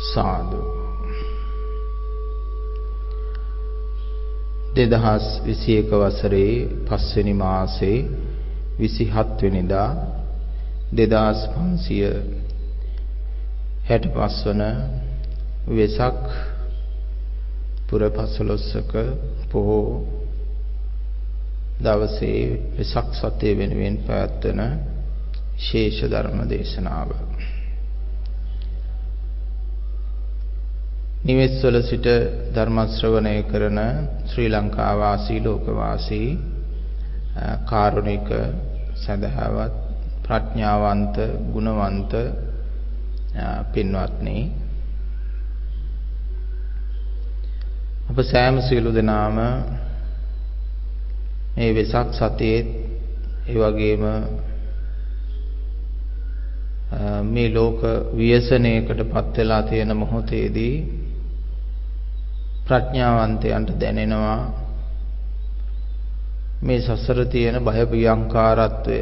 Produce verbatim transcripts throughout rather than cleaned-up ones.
සාදු දෙදහස් විසි එක වසරේ පස්වෙනි මාසේ විසිහත් වෙනිදා දෙදාස් පන්සිය හැටපස් වන වෙසක් පුර පසළොස්වක පොහෝ දවසේ වෙසක් සතිය වෙනුවෙන් පැවැත්වෙන ශේෂ ධර්ම දේශනාව නිවෙස්වල සිට ධර්ම ශ්‍රවණය කරන ශ්‍රී ලංකා වාසී ලෝක වාසී කාරුණික සදහවත් ප්‍රඥාවන්ත ගුණවන්ත පින්වත්නි අප සෑම සියලු දෙනාම මේ වෙසක් සතියේ ඒ වගේම මේ ලෝක ව්‍යසනයකට පත් වෙලා තියෙන මොහොතේදී ප්‍රඥාවන්තයන්ට දැනෙනවා මේ සසර තියෙන භය භයංකාරත්වය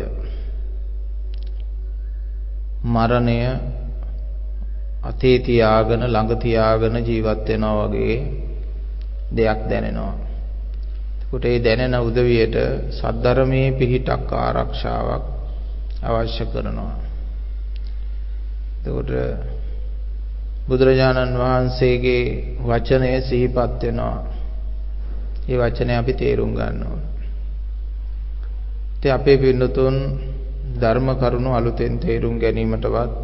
මරණය අතේ තියාගෙන ළඟ තියාගෙන ජීවත් වෙනවා වගේ දෙයක් දැනෙනවා. ඒකට ඒ දැනෙන උදවියට සද්ධර්මයේ පිහිටක් ආරක්ෂාවක් අවශ්‍ය කරනවා. ඒකට බුදුරජාණන් වහන්සේගේ වචනය සිහිපත් වෙනවා. ඒ වචනය අපි තේරුම් ගන්න ඕන. ඉතින් අපේ පින්නතුන් ධර්ම කරුණු අලුතෙන් තේරුම් ගැනීමටවත්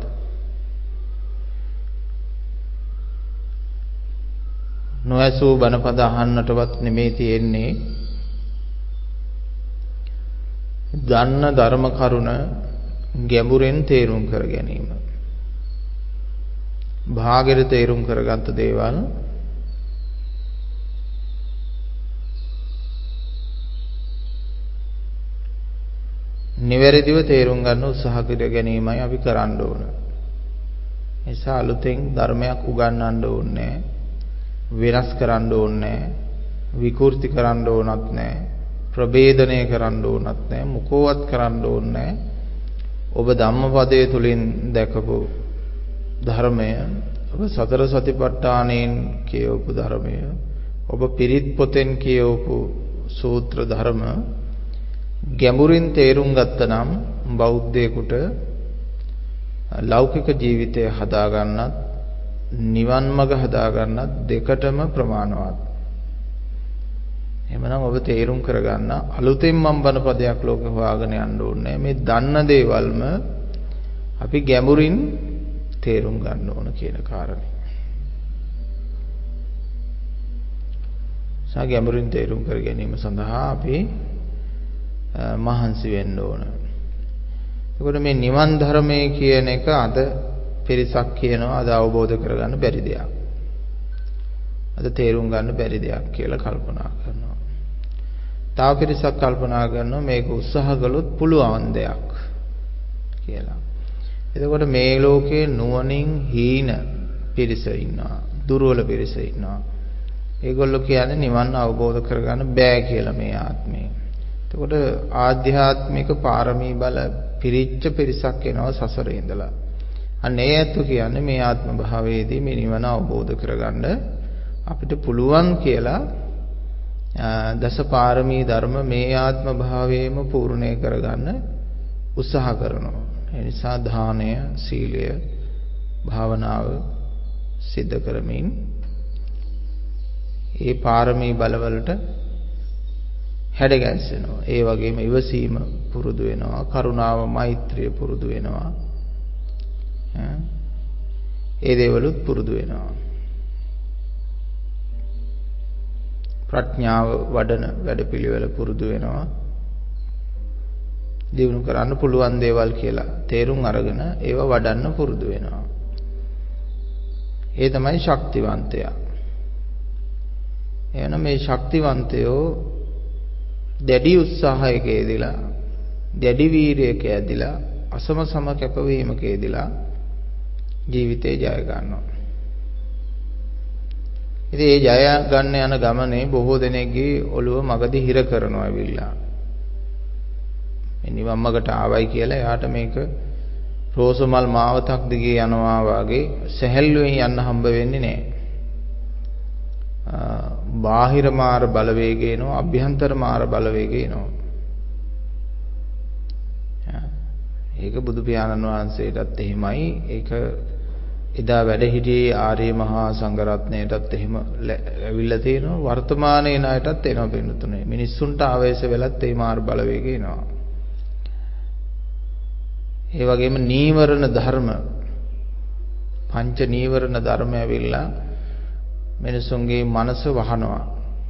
නොඇසූ බණපද අහන්නටවත් නෙමෙයි තියෙන්නේ. දන්න ධර්ම කරුණ ගැඹුරෙන් තේරුම් කර ගැනීම. භාගෙට තේරුම් කරගත්ත දේවල් නිවැරදිව තේරුම් ගන්න උත්සාහ කර ගැනීමයි අපි කරන්න ඕන. එසා අලුතෙන් ධර්මයක් උගන්වන්න ඕනේ, වෙනස් කරන්න ඕනේ, විකෘති කරන්න ඕනත් නැහැ, ප්‍රභේදනය කරන්න ඕනත් නැහැ, මුකෝවත් කරන්න ඕනේ. ඔබ ධම්මපදයේ තුලින් දැකපු ධර්මය, ඔබ සතර සතිපට්ඨානයෙන් කියවපු ධර්මය, ඔබ පිරිත් පොතෙන් කියවපු සූත්‍ර ධර්ම ගැඹුරින් තේරුම් ගත්තනම් බෞද්ධයෙකුට ලෞකික ජීවිතය හදා ගන්නත් නිවන් මඟ හදා ගන්නත් දෙකටම ප්‍රමාණවත්. එහෙමනම් ඔබ තේරුම් කරගන්න අලුතෙන් මම බණ පදයක් ලෝකෙ හොයාගෙන යන්න ඕනේ. මේ දන්න දේවල්ම අපි ගැඹුරින් තේරුම් ගන්න ඕන කියන කාරණේ. සා ගැඹුරින් තේරුම් කර ගැනීම සඳහා අපි මහන්සි වෙන්න ඕන. ඒකට මේ නිවන් ධර්මයේ කියන එක අද පිරිසක් කියනවා අද අවබෝධ කරගන්න බැරි දෙයක්. අද තේරුම් ගන්න බැරි දෙයක් කියලා කල්පනා කරනවා. තව පිරිසක් කල්පනා කරනවා මේක උත්සාහ කළොත් පුළුවන් දෙයක් කියලා. එතකොට මේ ලෝකේ නුවණින් හීන පිරිස ඉන්නවා, දුර්වල පිරිස ඉන්නවා. ඒගොල්ලෝ කියන්නේ නිවන් අවබෝධ කරගන්න බෑ කියලා මේ ආත්මේ. එතකොට ආධ්‍යාත්මික පාරමී බල පිරිච්ච පිරිසක් එනවා සසරේ ඉඳලා. අන්න ඒ ඇත්ත කියන්නේ මේ ආත්ම භාවයේදී මේ නිවන අවබෝධ කරගන්න අපිට පුළුවන් කියලා දස පාරමී ධර්ම මේ ආත්ම භාවයේම පූර්ණේ කරගන්න උත්සාහ කරනවා. ඒ නිසා දානය, සීලය, භාවනාව සිද්ධ කරමින් ඒ පාරමී බලවලට හැඩ ගැස්සෙනවා. ඒ වගේම ඉවසීම පුරුදු වෙනවා, කරුණාව, මෛත්‍රිය පුරුදු වෙනවා. ඒ දේවලුත් පුරුදු වෙනවා. ප්‍රඥාව වඩන වැඩපිළිවෙල පුරුදු වෙනවා. දිනු කරන්න පුළුවන් දේවල් කියලා තේරුම් අරගෙන ඒවා වඩන්න පුරුදු වෙනවා. ඒ තමයි ශක්තිවන්තයා. එහෙනම් මේ ශක්තිවන්තයෝ දැඩි උත්සාහයක යෙදিলা, දැඩි වීරියක යෙදিলা, අසම සම කැපවීමක යෙදিলা ජීවිතේ ජය ගන්නවා. ඉතින් මේ ජය ගන්න යන ගමනේ බොහෝ දෙනෙක්ගේ ඔළුව මගදී හිර කරනවා ඇවිල්ලා. මේ නිවන් මාර්ගට ආවයි කියලා එයාට මේක රෝසමල් මාවතක් දිගේ යනවා වගේ සැහැල්ලුවෙන් යන්න හම්බ වෙන්නේ නැහැ. බාහිර මාර බලවේගය එනවා, අභ්‍යන්තර මාර බලවේගය එනවා. ඒක බුදු පියාණන් වහන්සේටත් එහෙමයි. ඒක එදා වැඩ හිටියේ ආර්ය මහා සංඝරත්නයටත් එහෙම ඇවිල්ලා තියෙනවා. වර්තමානයේ ණයටත් එනවා පින්නතුනේ. මිනිස්සුන්ට ආවේශ වෙලත් ඒ මාර බලවේගය එනවා. ඒ වගේම නීවරණ ධර්ම පංච නීවරණ ධර්ම ඇවිල්ලා මිනිසුන්ගේ මනස වහනවා.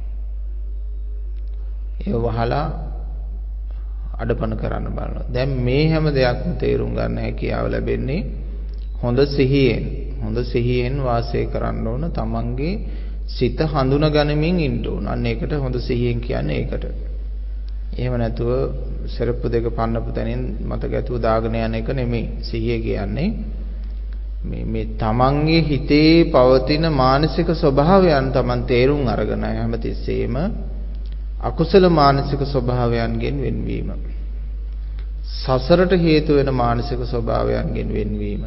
ඒ වහලා අඩපණ කරන්න බලනවා. දැන් මේ හැම දෙයක්ම තේරුම් ගන්න හැකියාව ලැබෙන්නේ හොඳ සිහියෙන්. හොඳ සිහියෙන් වාසය කරන්න ඕන. තමන්ගේ සිත හඳුනා ගනිමින් ඉන්න ඕන. අන්න ඒකට හොඳ සිහියෙන් කියන්නේ ඒකට. එහෙම නැතුව සරප්පු දෙක පන්නපු තැනින් මතක ඇතුව දාගෙන යන එක නෙමෙයි සිහිය කියන්නේ. මේ මේ තමන්ගේ හිතේ පවතින මානසික ස්වභාවයන් තමන් තේරුම් අරගෙන හැමතිස්සෙම අකුසල මානසික ස්වභාවයන්ගෙන් වෙන්වීම. සසරට හේතු වෙන මානසික ස්වභාවයන්ගෙන් වෙන්වීම.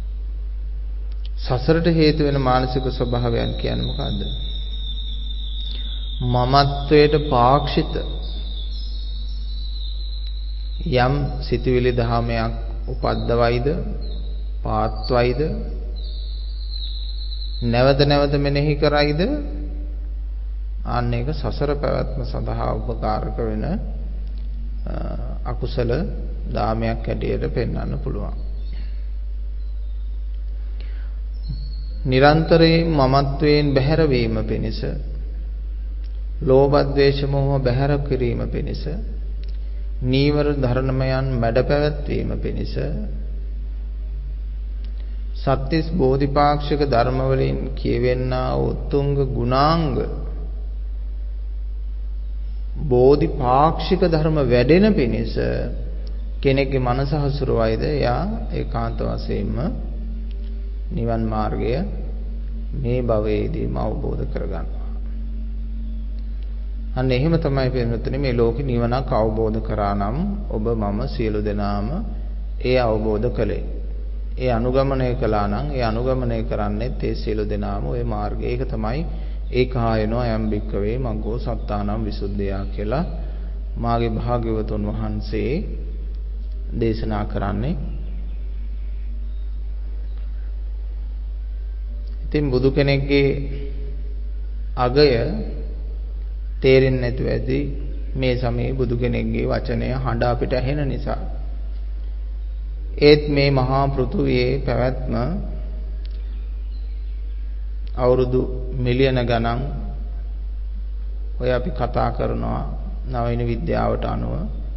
සසරට හේතු වෙන මානසික ස්වභාවයන් කියන්නේ මොකද්ද? මමත්වයට පාක්ෂිත යම් සිතුවිලි දහමයක් උපද්දවයිද පාත්වයිද නැවත නැවත මෙනෙහි කරයිද අන්න ඒක සසර පැවැත්ම සඳහා උපකාරක වෙන අකුසල දාමයක් ඇටියට පෙන්වන්න පුළුවන්. නිරන්තරයෙන් මමත්වයෙන් බැහැර වීම පිණිස ලෝභ ද්වේෂ මෝහ බැහැර කිරීම පිණිස නීවර ධර්මයන් මැඩ පැවැත්වීම පිණිස සත්‍තිස් බෝධිපාක්ෂික ධර්ම වලින් කියවෙන්නා උතුංග ගුණාංග බෝධිපාක්ෂික ධර්ම වැඩෙන පිණිස කෙනෙක්ගේ මනස හසුරුවයිද එයා ඒකාන්ත වශයෙන්ම නිවන් මාර්ගය මේ භවයේදීම අවබෝධ කරගන්නවා. අන්න එහෙම තමයි පින්වත්නි මේ ලෝකේ නිවනක් අවබෝධ කරා නම් ඔබ මම සියලු දෙනාම ඒ අවබෝධ කළේ. ඒ අනුගමනය කළා නම් ඒ අනුගමනය කරන්නේත් ඒ සියලු දෙනාම ওই මාර්ගය. ඒක තමයි ඒකායනෝ යම් භික්කවේ මග්ගෝ සත්තානම් විසුද්ධියා කියලා මාගේ භාග්‍යවතුන් වහන්සේ දේශනා කරන්නේ. ඉතින් බුදු කෙනෙක්ගේ අගය තේරෙන්නේ නැතුව ඇති මේ සමයේ බුදු කෙනෙක්ගේ වචනය හඬ අපිට ඇහෙන නිසා. ඒත් මේ මහා පෘථුවියේ පැවැත්ම අවුරුදු මිලියන ගණන් ඔය අපි කතා කරනවා නවීන විද්‍යාවට අනුව.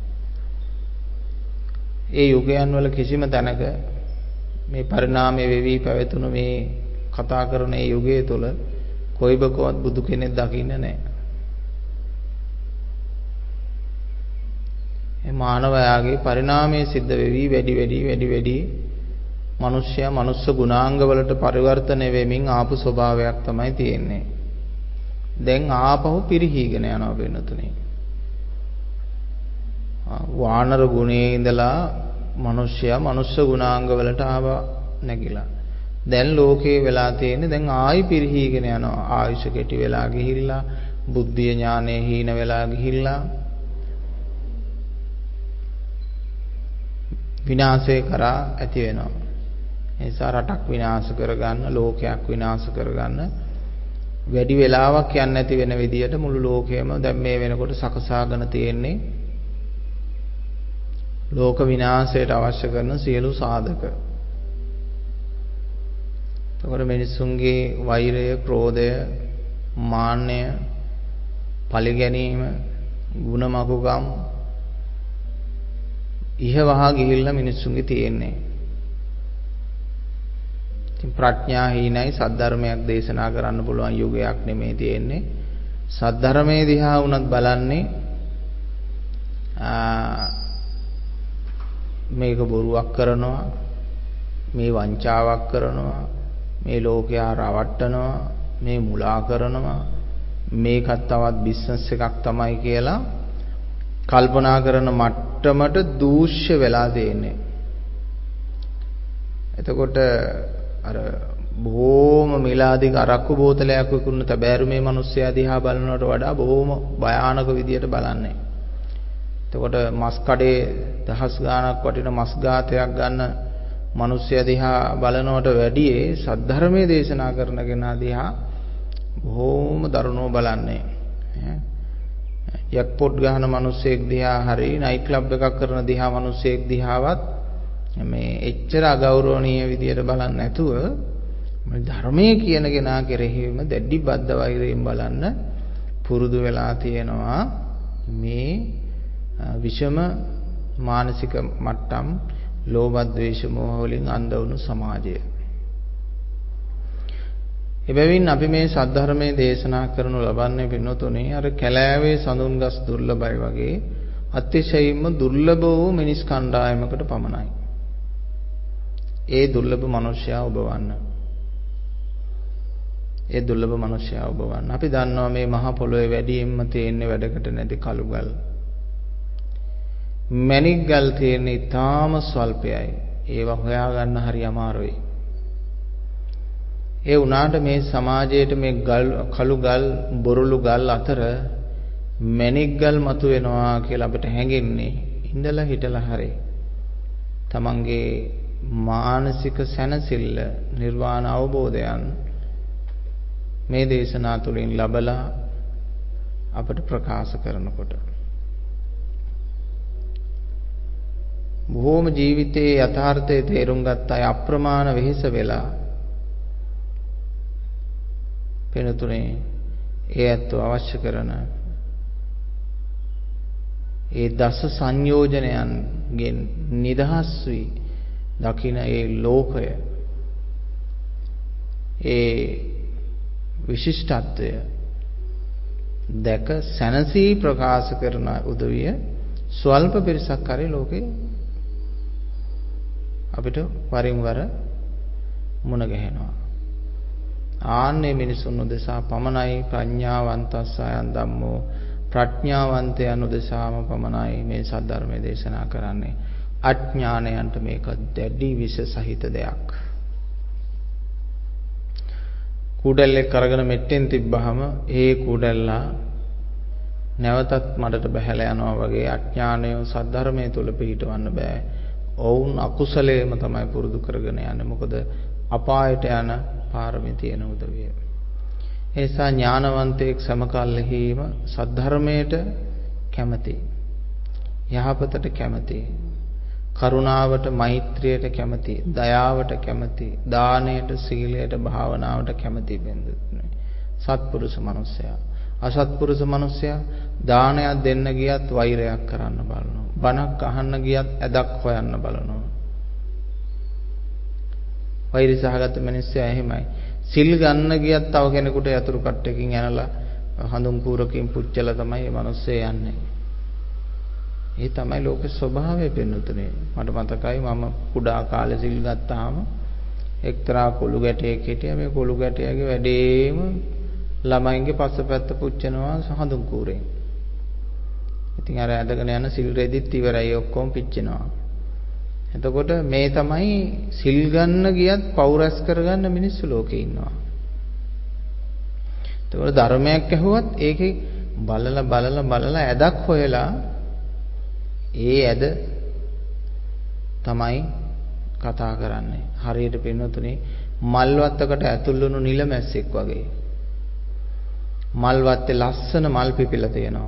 ඒ යුගයන් වල කිසිම තැනක මේ පරිණාමය වෙවි පැවතුණු මේ කතා කරන මේ යුගය තුළ කොයිබකවත් බුදු කෙනෙක් දකින්න නැහැ. මේ මානවයාගේ පරිණාමය සිද්ධ වෙවි වැඩි වැඩි වැඩි වැඩි මනුෂ්‍යයා මනුස්ස ගුණාංග වලට පරිවර්තනය වෙමින් ආපු ස්වභාවයක් තමයි තියෙන්නේ. දැන් ආපහු පිරිහීගෙන යනවා වෙනතුනේ. වානර ගුණයේ ඉඳලා මනුෂ්‍යයා මනුස්ස ගුණාංග වලට ආව නැගිලා. දැන් ලෝකේ වෙලා තියෙන්නේ දැන් ආයි පිරිහීගෙන යනවා. ආයුෂ කෙටි වෙලා ගිහිල්ලා බුද්ධිය ඥානෙ හීන වෙලා ගිහිල්ලා විනාශය කරා ඇති වෙනවා. ඒ නිසා රටක් විනාශ කරගන්න, ලෝකයක් විනාශ කරගන්න වැඩි වෙලාවක් යන්නේ නැති වෙන විදියට මුළු ලෝකෙම දැන් මේ වෙනකොට සකසාගෙන තියෙන්නේ ලෝක විනාශයට අවශ්‍ය කරන සියලු සාධක. එතකොට මිනිසුන්ගේ වෛරය, ක්‍රෝධය, මාන්නය, පරිගැනීම, ಗುಣමකුකම් ඉහවහා ගිහිල්ලා මිනිස්සුන්ගේ තියෙන්නේ. ඉතින් ප්‍රඥා හීනයි සද්ධර්මයක් දේශනා කරන්න පුළුවන් යුගයක් නෙමෙයි තියෙන්නේ. සද්ධර්මයේ දිහා වුණත් බලන්නේ මේක බොරුවක් කරනවා, මේ වංචාවක් කරනවා, මේ ලෝකයා රවට්ටනවා, මේ මුලා කරනවා, මේකත් තවත් බිස්නස් එකක් තමයි කියලා කල්පනා කරන මට්ටමට දූෂ්‍ය වෙලා තියෙන්නේ. එතකොට අර බොහොම මිලාදික අරක්කු බෝතලයක් විකුණන තබෑරුමේ මිනිස්සයා දිහා බලනවට වඩා බොහොම භයානක විදියට බලන්නේ. එතකොට මස් කඩේ දහස් ගාණක් වටින මස් ගාතයක් ගන්න මිනිස්සයා දිහා බලනවට වැඩියේ සද්ධර්මයේ දේශනා කරන කෙනා දිහා බොහොම දරුණව බලන්නේ. ජැක්පොට් ගහන මිනිස්සෙක් දිහා හරි නයිට් ක්ලබ් එකක් කරන දිහා මිනිස්සෙක් දිහාවත් මේ එච්චර අගෞරවණීය විදියට බලන්නේ නැතුව මේ ධර්මයේ කියන කෙනා කෙරෙහිම දැඩි බද්ධ වෛරයෙන් බලන්න පුරුදු වෙලා තියෙනවා මේ විෂම මානසික මට්ටම් ලෝභ ද්වේෂ මෝහ වලින් අන්ධ වුණු සමාජය. එබැවින් අපි මේ සද්ධර්මයේ දේශනා කරනු ලබන්නේ පින්නතුනේ අර කැලෑවේ සඳුන් ගස් දුර්ලභයි වගේ අතිශයින්ම දුර්ලභ වූ මිනිස් කණ්ඩායමකට පමණයි. ඒ දුර්ලභ මිනිසයා ඔබ වන්න. ඒ දුර්ලභ මිනිසයා ඔබ වන්න. අපි දන්නවා මේ මහ පොළොවේ වැඩියෙන්ම තියෙන්නේ වැඩකට නැති කළු ගල්. මණික් ගල් තියෙන්නේ ඊටාම ස්වල්පයයි. ඒවා හොයාගන්න හරි අමාරුයි. ඒ වුණාට මේ සමාජයේට මේ ගල් කළු ගල් බොරළු ගල් අතර මණික් ගල් මතු වෙනවා කියලා අපිට හැඟෙන්නේ ඉඳලා හිටලා හරි. තමන්ගේ මානසික සැනසෙල්ල නිර්වාණ අවබෝධයන් මේ දේශනා තුළින් ලබලා අපට ප්‍රකාශ කරනකොට බොහෝම ජීවිතයේ යථාර්ථයේ තේරුම් ගත්ත අය අප්‍රමාණ වෙහෙස වෙලා වෙනතුනේ ඒ ඇත්ත අවශ්‍ය කරන ඒ දස සංයෝජනයන්ගෙන් නිදහස් වී දකින ඒ ලෝකය ඒ විශිෂ්ටත්වය දැක සැනසී ප්‍රකාශ කරන උදවිය ස්වල්ප පිරිසක් හරි ලෝකේ අපිට වරින් වර මුණ ගැහෙනවා. ආන්නේ මිනිසුන් උදෙසා පමණයි ප්‍රඥාවන්තස්සයන් ධම්මෝ ප්‍රඥාවන්තයන් උදෙසාම පමණයි මේ සද්ධර්මයේ දේශනා කරන්නේ. අඥානයන්ට මේක දැඩි විෂ සහිත දෙයක්. කුඩල්ලෙක් කරගෙන මෙට්ටෙන් තිබ්බහම ඒ කුඩල්ලා නැවතත් මඩට බහැලා යනවා වගේ අඥානය සද්ධර්මයේ තුල පිහිටවන්න බෑ. ඔවුන් අකුසලයේම තමයි පුරුදු කරගෙන යන්නේ. මොකද අපායට යන පාරමී තියෙන උදවිය. ඒ නිසා ඥානවන්තයෙක් සමකල්හිම සද්ධර්මයට කැමති. යහපතට කැමති. කරුණාවට මෛත්‍රියට කැමති. දයාවට කැමති. දානයට සීලයට භාවනාවට කැමති වෙන්නේ. සත්පුරුෂ මනුස්සයා. අසත්පුරුෂ මනුස්සයා දානයක් දෙන්න ගියත් වෛරයක් කරන්න බලනවා. බණක් අහන්න ගියත් ඇදක් හොයන්න බලනවා. වෛරය සහගත මිනිස්සයා එහෙමයි. සිල් ගන්න ගියත් තව කෙනෙකුට යතුරු කට්ටකින් ඇනලා හඳුන් කූරකින් පුච්චලා තමයි මේ මිනිස්සේ යන්නේ. ඒ තමයි ලෝක ස්වභාවය පෙන්වතුනේ. මට මතකයි මම කුඩා කාලේ සිල් ගත්තාම එක්තරා කොළු ගැටයෙක් හිටියා. මේ කොළු ගැටයාගේ වැඩේම ළමයින්ගේ පස්සපැත්ත පුච්චනවා හඳුන් කූරෙන්. ඉතින් අර ඇදගෙන යන සිල් රෙදිත් ඉවරයි ඔක්කොම පිච්චෙනවා. එතකොට මේ තමයි සිල් ගන්න ගියත් පෞරස් කරගන්න මිනිස්සු ලෝකේ ඉන්නවා. එතකොට ධර්මයක් ඇහුවත් ඒකේ බලලා බලලා බලලා ඇදක් හොයලා ඒ ඇද තමයි කතා කරන්නේ. හරියට පින්නතුනේ මල් වත්තකට ඇතුල් වුණු නිලමැස්සෙක් වගේ. මල් වත්තේ ලස්සන මල් පිපිලා තියෙනවා.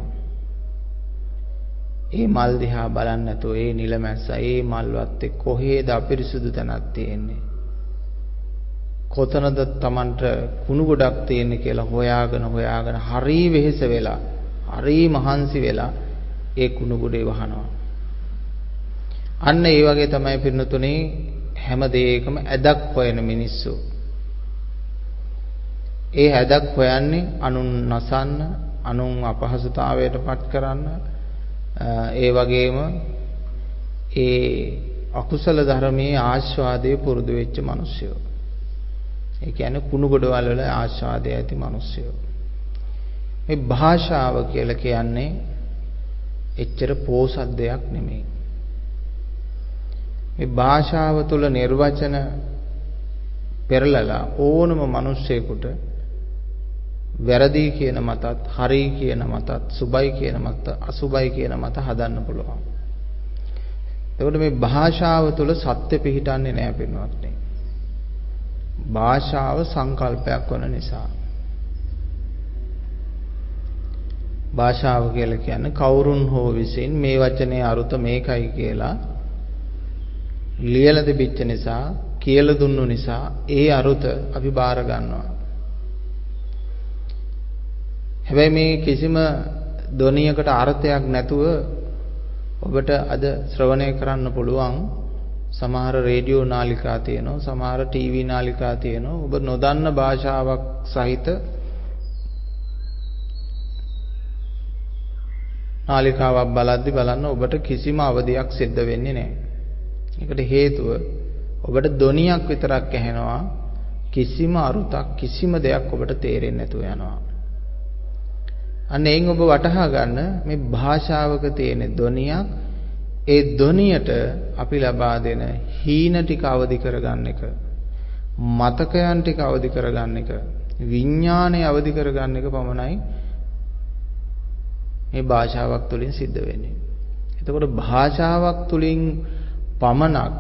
ඒ මල් දිහා බලන්නේ නැතුව ඒ නිලමැස්ස ඒ මල් වත්තේ කොහේද අපිරිසුදු තැනක් තියෙන්නේ? කොතනද Tamanට කුණු ගොඩක් තියෙන්නේ කියලා හොයාගෙන හොයාගෙන හරි වෙහෙස වෙලා හරි මහන්සි වෙලා ඒ කුණු ගොඩේ වහනවා. අන්න ඒ වගේ තමයි පින්නතුනේ හැම දෙයකම ඇදක් හොයන මිනිස්සු. ඒ ඇදක් හොයන්නේ අනුන් නසන්න, අනුන් අපහසුතාවයට පත් කරන්න, ඒ වගේම ඒ අකුසල ධර්මයේ ආස්වාදයේ පුරුදු වෙච්ච මිනිස්සුયો. ඒ කියන්නේ කුණු ගොඩවල් වල ආස්වාදය ඇති මිනිස්සුયો. මේ භාෂාව කියලා කියන්නේ එච්චර පෝසත් දෙයක් නෙමෙයි. මේ භාෂාව තුළ නිර්වචන පෙරලලා ඕනම මිනිස්සෙකුට වැරදි කියන මතත්, හරි කියන මතත්, සුබයි කියන මතත්, අසුබයි කියන මත හදන්න පුළුවන්. එතකොට මේ භාෂාව තුළ සත්‍ය පිහිටන්නේ නැහැ පින්වත්නි. භාෂාව සංකල්පයක් වන නිසා. භාෂාව කියලා කියන්නේ කවුරුන් හෝ විසින් මේ වචනේ අරුත මේකයි කියලා ලියලා තිබිච්ච නිසා, කියලා දුන්නු නිසා ඒ අරුත අපි බාර ගන්නවා. හැබැයි මේ කිසිම ධ්වනියකට අර්ථයක් නැතුව ඔබට අද ශ්‍රවණය කරන්න පුළුවන් සමහර රේඩියෝ නාලිකා තියෙනවා, සමහර ටීවී නාලිකා තියෙනවා. ඔබ නොදන්න භාෂාවක් සහිත නාලිකාවක් බලද්දි බලන්න ඔබට කිසිම අවදියක් සිද්ධ වෙන්නේ නැහැ. ඒකට හේතුව ඔබට ධ්වනියක් විතරක් ඇහෙනවා, කිසිම අරුතක්, කිසිම දෙයක් ඔබට තේරෙන්නේ නැතුව යනවා. අන්න එයින් ඔබ වටහා ගන්න මේ භාෂාවක තියෙන ධ්වනියක්, ඒ ධ්වනියට අපි ලබා දෙන හීන ටික අවදි කරගන්න එක, මතකයන් ටික අවදි කරගන්න එක, විඥාණය අවදි කරගන්න එක පමණයි මේ භාෂාවක් තුළින් සිද්ධ වෙන්නේ. එතකොට භාෂාවක් තුළින් පමණක්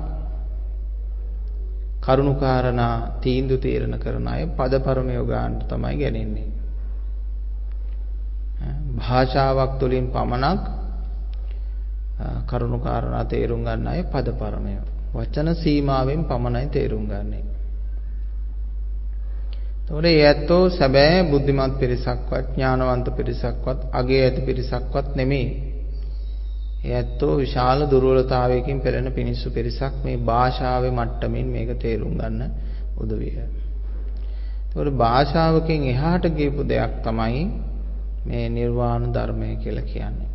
කරුණාකාරණා තීන්දුව තීරණ කරන අය පදපරමය ගන්නට තමයි ගන්නේ. භාෂාවක් තුළින් පමණක් කරුණාකාරණා තේරුම් ගන්න අය පදපරමය. වචන සීමාවෙන් පමණයි තේරුම් ගන්නෙ. එතකොට ඒ ඇත්තෝ සැබෑ බුද්ධිමත් පිරිසක්වත්, ඥානවන්ත පිරිසක්වත්, අගේ ඇති පිරිසක්වත් නෙමෙයි. ඒ ඇත්තෝ විශාල දුර්වලතාවයකින් පෙළෙන පිනිස්සු පිරිසක් මේ භාෂාවේ මට්ටමින් මේක තේරුම් ගන්න උදවිය. එතකොට භාෂාවකින් එහාට ගියපු දෙයක් තමයි මේ නිර්වාණ ධර්මය කියලා කියන්නේ.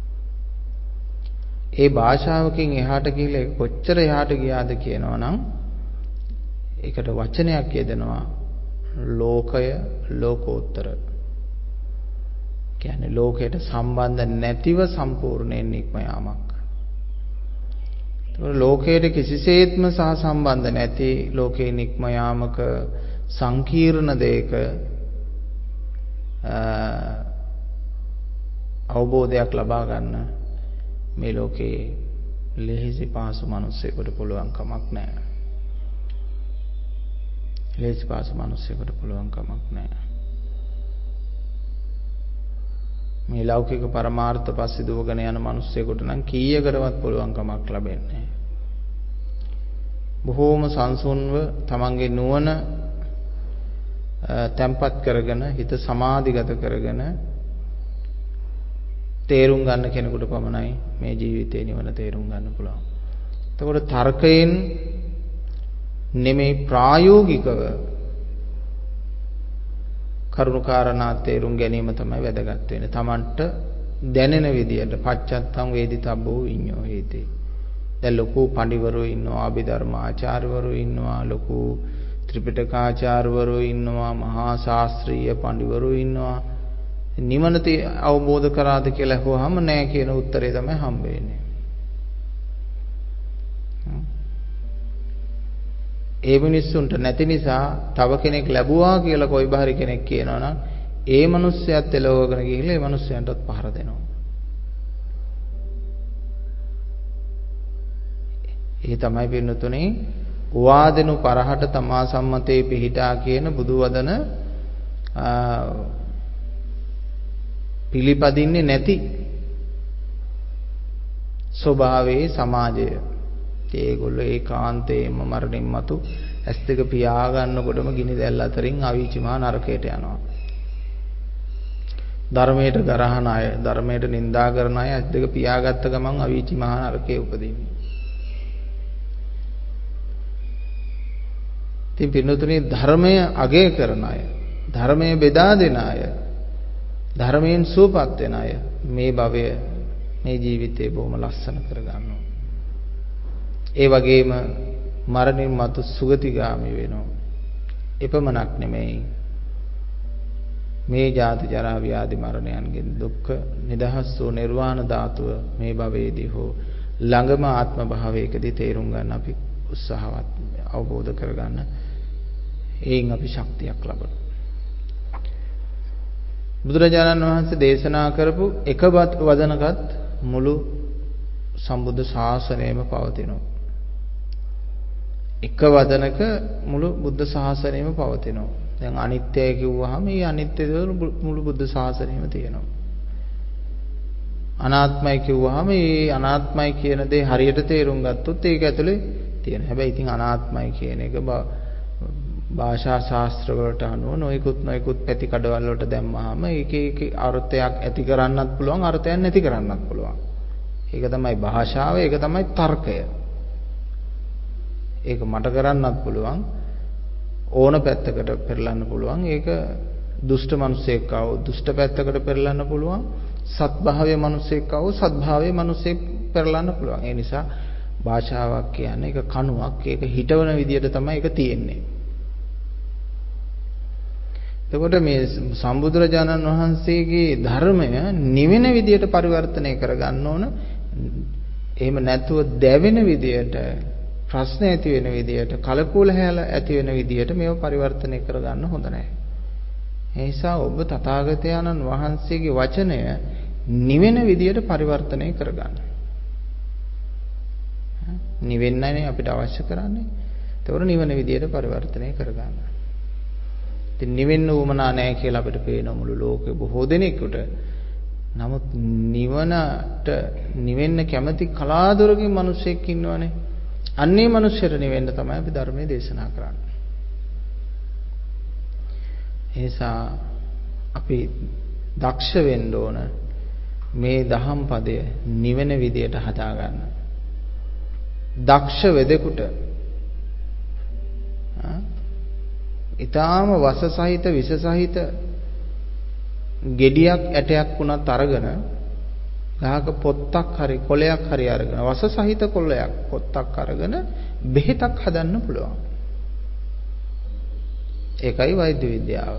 ඒ භාෂාවකින් එහාට ගිහලා කොච්චර එහාට ගියාද කියනවනම් ඒකට වචනයක් යෙදෙනවා, ලෝකය, ලෝකෝත්තර. කියන්නේ ලෝකයට සම්බන්ධ නැතිව සම්පූර්ණයෙන් නික්ම යාමක්. ඒතකොට ලෝකයට කිසිසේත්ම සහ සම්බන්ධ නැති ලෝකේ නික්ම යාමක සංකීර්ණ දෙයක අවබෝධයක් ලබා ගන්න මේ ලෝකේ ලෙහෙසි පහසු මිනිස්සුෙකුට පුළුවන් කමක් නැහැ. ලෙහෙසි පහසු මිනිස්සුෙකුට පුළුවන් කමක් නැහැ. මේ ලෞකික පරමාර්ථ පස්සේ දුවගෙන යන මිනිස්සුෙකුට නම් කීයකටවත් පුළුවන් කමක් ලැබෙන්නේ නැහැ. බොහෝම සංසුන්ව තමන්ගේ නුවණ තැම්පත් කරගෙන, හිත සමාධිගත කරගෙන තේරුම් ගන්න කෙනෙකුට පමණයි මේ ජීවිතේ නිවන තේරුම් ගන්න පුළුවන්. එතකොට තර්කයෙන් නෙමෙයි ප්‍රායෝගිකව කරුණාකාරණා තේරුම් ගැනීම තමයි වැදගත් වෙන්නේ. Tamanට දැනෙන විදියට පච්චත්තං වේදිතබ්බෝ විඤ්ඤෝ හේතේ. දැන් ලොකු පඬිවරු ඉන්නවා, අභිධර්ම ආචාර්යවරු ඉන්නවා, ලොකු ත්‍රිපිටකාචාර්යවරු ඉන්නවා, මහා ශාස්ත්‍රීය පඬිවරු ඉන්නවා. නිවන අවබෝධ කරාද කියලා අහුවාම නෑ කියන උත්තරේ තමයි හම්බ වෙන්නේ. ඒ මිනිස්සුන්ට නැති නිසා තව කෙනෙක් ලැබුවා කියලා කොයි බහරි කෙනෙක් කියනවනම් ඒ මිනිස්සයාත් එලවගෙන ගිහිල්ලා ඒ මිනිස්සයන්ටත් පහර දෙනවා. ඒ තමයි පින්නතුනේ වාදෙනු පරහට තමා සම්මතේ පිහිටා කියන බුදු වදන පිළිපදින්නේ නැති ස්වභාවයේ සමාජය. ඒගොල්ලෝ ඒකාන්තයෙන්ම මරණින් මතු ඇස් දෙක පියා ගන්නකොටම ගිනි දැල් අතරින් අවීචිමා නරකයට යනවා. ධර්මයට ගරහන අය, ධර්මයට නිඳා කරන අය ඇස් දෙක පියාගත්ත ගමන් අවීචිමා නරකයේ උපදින්නේ. ඉතින් පින්නතුනේ ධර්මය අගය කරන අය, ධර්මය බෙදා දෙන අය, ධර්මයෙන් සුවපත් වෙන අය මේ භවය, මේ ජීවිතේ බොහොම ලස්සන කරගන්නවා. ඒ වගේම මරණින් මතු සුගතිගාමී වෙනවා. එපමණක් නෙමෙයි මේ ජාති ජරා ව්‍යාධි මරණයන්ගෙන් දුක්ඛ නිදහස් වූ නිර්වාණ ධාතුව මේ භවයේදී හෝ ළඟම ආත්ම භාවයකදී තේරුම් ගන්න අපි උත්සාහවත් අවබෝධ කරගන්න. ඒයින් අපි ශක්තියක් ලබනවා. බුදුරජාණන් වහන්සේ දේශනා කරපු එක වදනකත් මුළු සම්බුද්ධ ශාසනයම පවතිනවා. එක වදනක මුළු බුද්ධ ශාසනයම පවතිනවා. දැන් අනිත්‍යය කිව්වහම මේ අනිත්‍ය දේ මුළු බුද්ධ ශාසනයම තියෙනවා. අනාත්මයි කිව්වහම මේ අනාත්මයි කියන දේ හරියට තේරුම් ගත්තොත් ඒක ඇතුලේ තියෙන. හැබැයි ඉතින් අනාත්මයි කියන එක භාෂා ශාස්ත්‍ර වලට අනුව නොයෙකුත් නොයෙකුත් පැති කඩවල වලට දැම්මහම ඒක ඒක අර්ථයක් ඇති කරන්නත් පුළුවන් අර්ථයක් නැති කරන්නත් පුළුවන්. ඒක තමයි භාෂාව, ඒක තමයි තර්කය. ඒක මට කරන්නත් පුළුවන් ඕන පැත්තකට පෙරලන්න පුළුවන්. ඒක දුෂ්ට මිනිසෙක් ආව දුෂ්ට පැත්තකට පෙරලන්න පුළුවන්. සත්භාවයේ මිනිසෙක් ආව සත්භාවයේ මිනිසෙක් පෙරලන්න පුළුවන්. ඒ නිසා භාෂාවක් කියන්නේ ඒක කණුවක්. ඒක හිටවන විදියට තමයි ඒක තියෙන්නේ. එතකොට මේ සම්බුදුරජාණන් වහන්සේගේ ධර්මය නිවෙන විදියට පරිවර්තනය කරගන්න ඕන. එහෙම නැතුව දැවෙන විදියට, ප්‍රශ්න ඇති වෙන විදියට, කලකෝල හැල ඇති වෙන විදියට මේව පරිවර්තනය කරගන්න හොඳ නැහැ. ඒ නිසා ඔබ තථාගතයන්න් වහන්සේගේ වචනය නිවෙන විදියට පරිවර්තනය කරගන්න. නිවෙන්නනේ අපිට අවශ්‍ය කරන්නේ. ඒතකොට නිවන විදියට පරිවර්තනය කරගන්න. ඉතින් නිවෙන්න උවමනා නැහැ කියලා අපිට පේන මුළු ලෝකෙ බොහෝ දෙනෙකුට. නමුත් නිවනට නිවෙන්න කැමති කලාතුරකින් මිනිස්සෙක් ඉන්නවනේ. අන්නේ මිනිස්සුන්ට නිවෙන්න තමයි අපි ධර්මයේ දේශනා කරන්නේ. ඒ නිසා අපි දක්ෂ වෙන්න ඕන මේ දහම් පදය නිවෙන විදියට හදාගන්න. දක්ෂ වෙදෙකුට ඊටාම වස සහිත විස සහිත ගෙඩියක් ඇටයක් වුණත් අරගෙන ගහක පොත්තක් හරි කොළයක් හරි අරගෙන වස සහිත කොළයක් පොත්තක් අරගෙන බෙහෙතක් හදන්න පුළුවන්. ඒකයි වෛද්‍ය විද්‍යාව.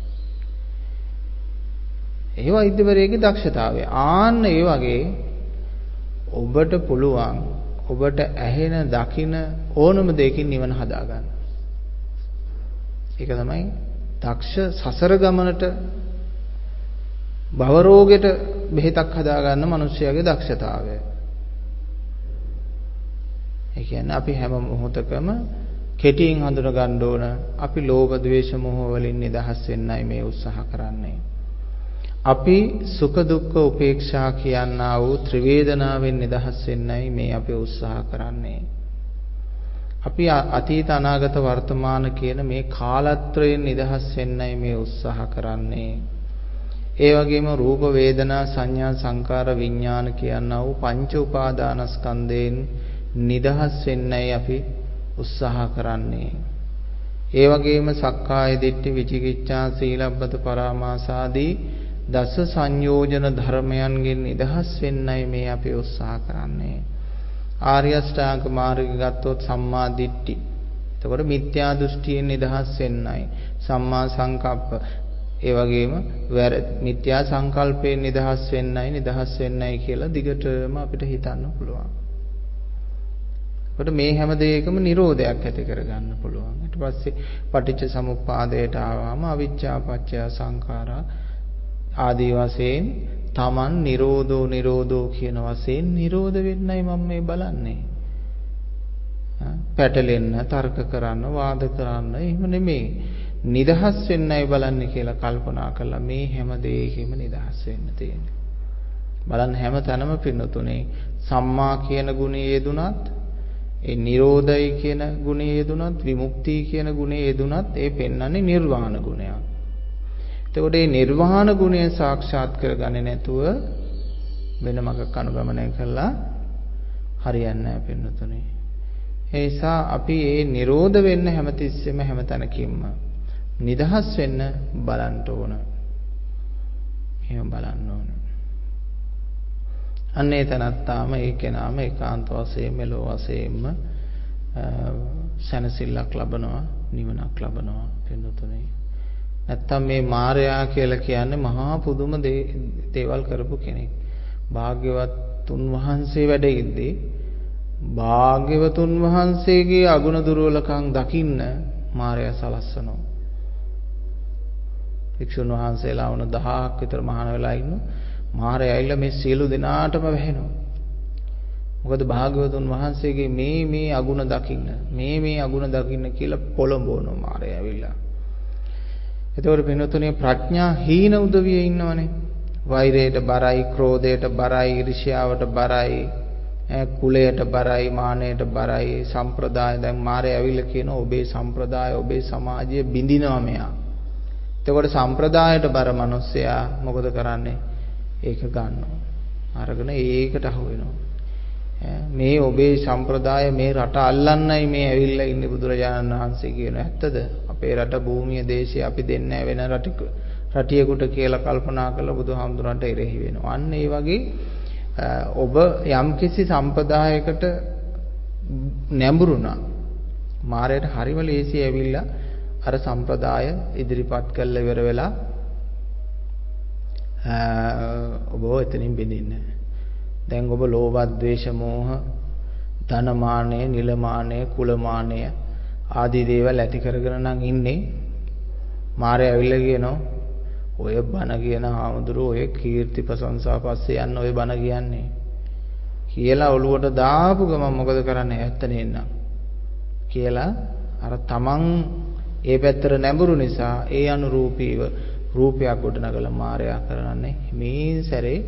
ඒ වෛද්‍යවරයෙකුගේ දක්ෂතාවය. ආන්න ඒ වගේ ඔබට පුළුවන් ඔබට ඇහෙන දකින ඕනම දෙයකින් නිවන හදාගන්න. ඒක තමයි දක්ෂ සසර ගමනට භව රෝගෙට බෙහෙතක් හදාගන්න මිනිස්යාගේ දක්ෂතාවය. ඒ කියන්නේ අපි හැම මොහොතකම කෙටියෙන් හඳුන ගන්න ඕන අපි ලෝභ ද්වේෂ මොහ වලින් නිදහස් වෙන්නයි මේ උත්සාහ කරන්නේ. අපි සුඛ දුක්ඛ උපේක්ෂා කියනා වූ ත්‍රිවේදනාවෙන් නිදහස් වෙන්නයි මේ අපි උත්සාහ කරන්නේ. අපි අතීත අනාගත වර්තමාන කියන මේ කාලත්‍රයෙන් නිදහස් වෙන්නයි මේ උත්සාහ කරන්නේ. ඒ වගේම රූප වේදනා සංඥා සංකාර විඥාන කියනා වූ පංච උපාදානස්කන්ධයෙන් නිදහස් වෙන්නයි අපි උත්සාහ කරන්නේ. ඒ වගේම සක්කාය දිට්ඨි විචිකිච්ඡා සීලබ්බත පරාමාස ආදී දස සංයෝජන ධර්මයන්ගෙන් නිදහස් වෙන්නයි මේ අපි උත්සාහ කරන්නේ. ආර්ය අෂ්ටාංග මාර්ගය ගත්තොත් සම්මා දිට්ඨි. එතකොට මිත්‍යා දෘෂ්ටියෙන් නිදහස් වෙන්නයි. සම්මා සංකප්ප. ඒ වගේම මිත්‍යා සංකල්පයෙන් නිදහස් වෙන්නයි නිදහස් වෙන්නයි කියලා දිගටම අපිට හිතන්න පුළුවන්. එතකොට මේ හැම දෙයකම නිරෝධයක් ඇති කරගන්න පුළුවන්. ඊට පස්සේ පටිච්ච සමුප්පාදයට ආවම අවිච්ඡා පත්‍ය සංඛාරා ආදී වශයෙන් තමන් නිරෝධෝ නිරෝධෝ කියන වශයෙන් නිරෝධ වෙන්නයි මම මේ බලන්නේ. පැටලෙන්න, තර්ක කරන්න, වාද කරන්න එහෙම නෙමෙයි. නිදහස් වෙන්නයි බලන්නේ කියලා කල්පනා කළා මේ හැම දෙයකින්ම නිදහස් වෙන්න තියෙන්නේ. බලන්න හැම තැනම පින්නතුනේ සම්මා කියන ගුණය යෙදුනත්, ඒ නිරෝධය කියන ගුණය යෙදුනත්, විමුක්තිය කියන ගුණය යෙදුනත් ඒ පෙන්වන්නේ නිර්වාණ ගුණයක්. එතකොට මේ නිර්වාණ ගුණය සාක්ෂාත් කරගන්නේ නැතුව වෙන මගක් අනුගමනය කළා හරියන්නේ නැහැ පින්නතුනේ. ඒ නිසා අපි මේ නිරෝධ වෙන්න හැමතිස්සෙම හැමතැනකින්ම නිදහස් වෙන්න බලන්න ඕන. එහෙම බලන්න ඕන. අන්නේ තනත්තාම ඒකේ නාම ඒකාන්ත වශයෙන් මෙලෝ වශයෙන්ම සැනසෙල්ලක් ලබනවා, නිවනක් ලබනවා පින්නතුනේ. නැත්තම් මේ මායයා කියලා කියන්නේ මහා පුදුම දේවල් කරපු කෙනෙක්. භාග්‍යවත් උන්වහන්සේ වැඩ ඉද්දී භාග්‍යවතුන් වහන්සේගේ අගුණ දුර්වලකම් දකින්න මාරයා සලස්සනවා. වික්ෂුන් වහන්සේලා වුණ දහයක් විතර මහාන වෙලා ඉන්න මාරයා ඇවිල්ලා මේ සියලු දෙනාටම වැහෙනවා. මොකද භාග්‍යවතුන් වහන්සේගේ මේ මේ අගුණ දකින්න මේ මේ අගුණ දකින්න කියලා පොළඹවනවා මාරයා ඇවිල්ලා. එතකොට වෙනතුනේ ප්‍රඥා හීන උදවියේ ඉන්නවනේ. වෛරයට බරයි, ක්‍රෝධයට බරයි, ඊර්ෂ්‍යාවට බරයි, කුලයට බරයි, මානයට බරයි, සම්ප්‍රදාය. දැන් මාරයා ඇවිල්ලා කියන ඔබේ සම්ප්‍රදාය, ඔබේ සමාජය බිඳිනවා මෙයා. එතකොට සම්ප්‍රදායට බර මිනිස්සයා මොකද කරන්නේ? ඒක ගන්නවා. අරගෙන ඒකට අහු වෙනවා. මේ ඔබේ සම්ප්‍රදාය මේ රට අල්ලන්නයි මේ ඇවිල්ලා ඉන්නේ බුදුරජාණන් වහන්සේ කියන ඇත්තද? අපේ රට භූමිය දේශය අපි දෙන්නේ වෙන රටක රටියෙකුට කියලා කල්පනා කරලා බුදුහාමුදුරන්ට එරෙහි වෙනවා. අන්න ඒ වගේ ඔබ යම්කිසි සම්ප්‍රදායකට නැඹුරුණා. මාරයට හරිම ලේසි ඇවිල්ලා අර සම්ප්‍රදාය ඉදිරිපත් කළ ඉවර වෙලා ඔබ එතනින් බෙදින්නේ. දැන් ඔබ ලෝභ, ද්වේෂ, මෝහ, ධනමානය, නිලමානය, කුලමානය ආදී දේවල් ඇති කරගෙන නම් ඉන්නේ. මාරය ඇවිල්ලා කියනවා ඔය බණ කියන ආමුදුරෝ ඔය කීර්ති ප්‍රශංසා පස්සේ යන්න ඔය බණ කියන්නේ කියලා ඔළුවට දාපු ගමන් මොකද කරන්නේ? ඇත්ත නෙන්නම් කියලා අර තමන් ඒ පැත්තට නැඹුරු නිසා ඒ අනුරූපීව රූපයක් ගොඩනගලා මාරයා කරන්නේ මේ සැරේ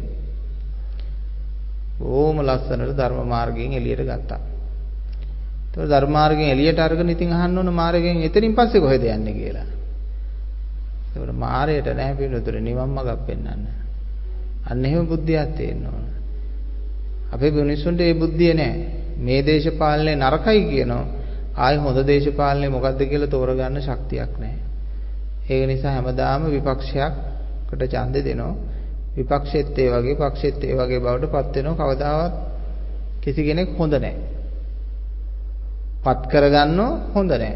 ඕම ලස්සනට ධර්ම මාර්ගයෙන් එළියට ගත්තා. ඒතකොට ධර්ම මාර්ගයෙන් එළියට අරගෙන ඉතින් අහන්න ඕන මාර්ගයෙන් එතනින් පස්සේ කොහෙද යන්නේ කියලා. ඒකට මාරයට නැහැ පිළිතුර නිවන් මාර්ගක් පෙන්වන්න. අන්න එහෙම බුද්ධියක් තියෙන්න ඕන. අපේ මිනිස්සුන්ට ඒ බුද්ධිය නැහැ. මේ දේශපාලනේ නරකයි කියනවා. ආයි හොඳ දේශපාලනේ මොකද්ද කියලා තෝරගන්න ශක්තියක් නැහැ. ඒක නිසා හැමදාම විපක්ෂයකට ඡන්දෙ දෙනවා. විපක්ෂෙත් ඒ වගේ පක්ෂෙත් ඒ වගේ බවට පත් වෙනවා. කවදාවත් කිසි කෙනෙක් හොඳ නැහැ. පත් කරගන්නව හොඳ නැහැ.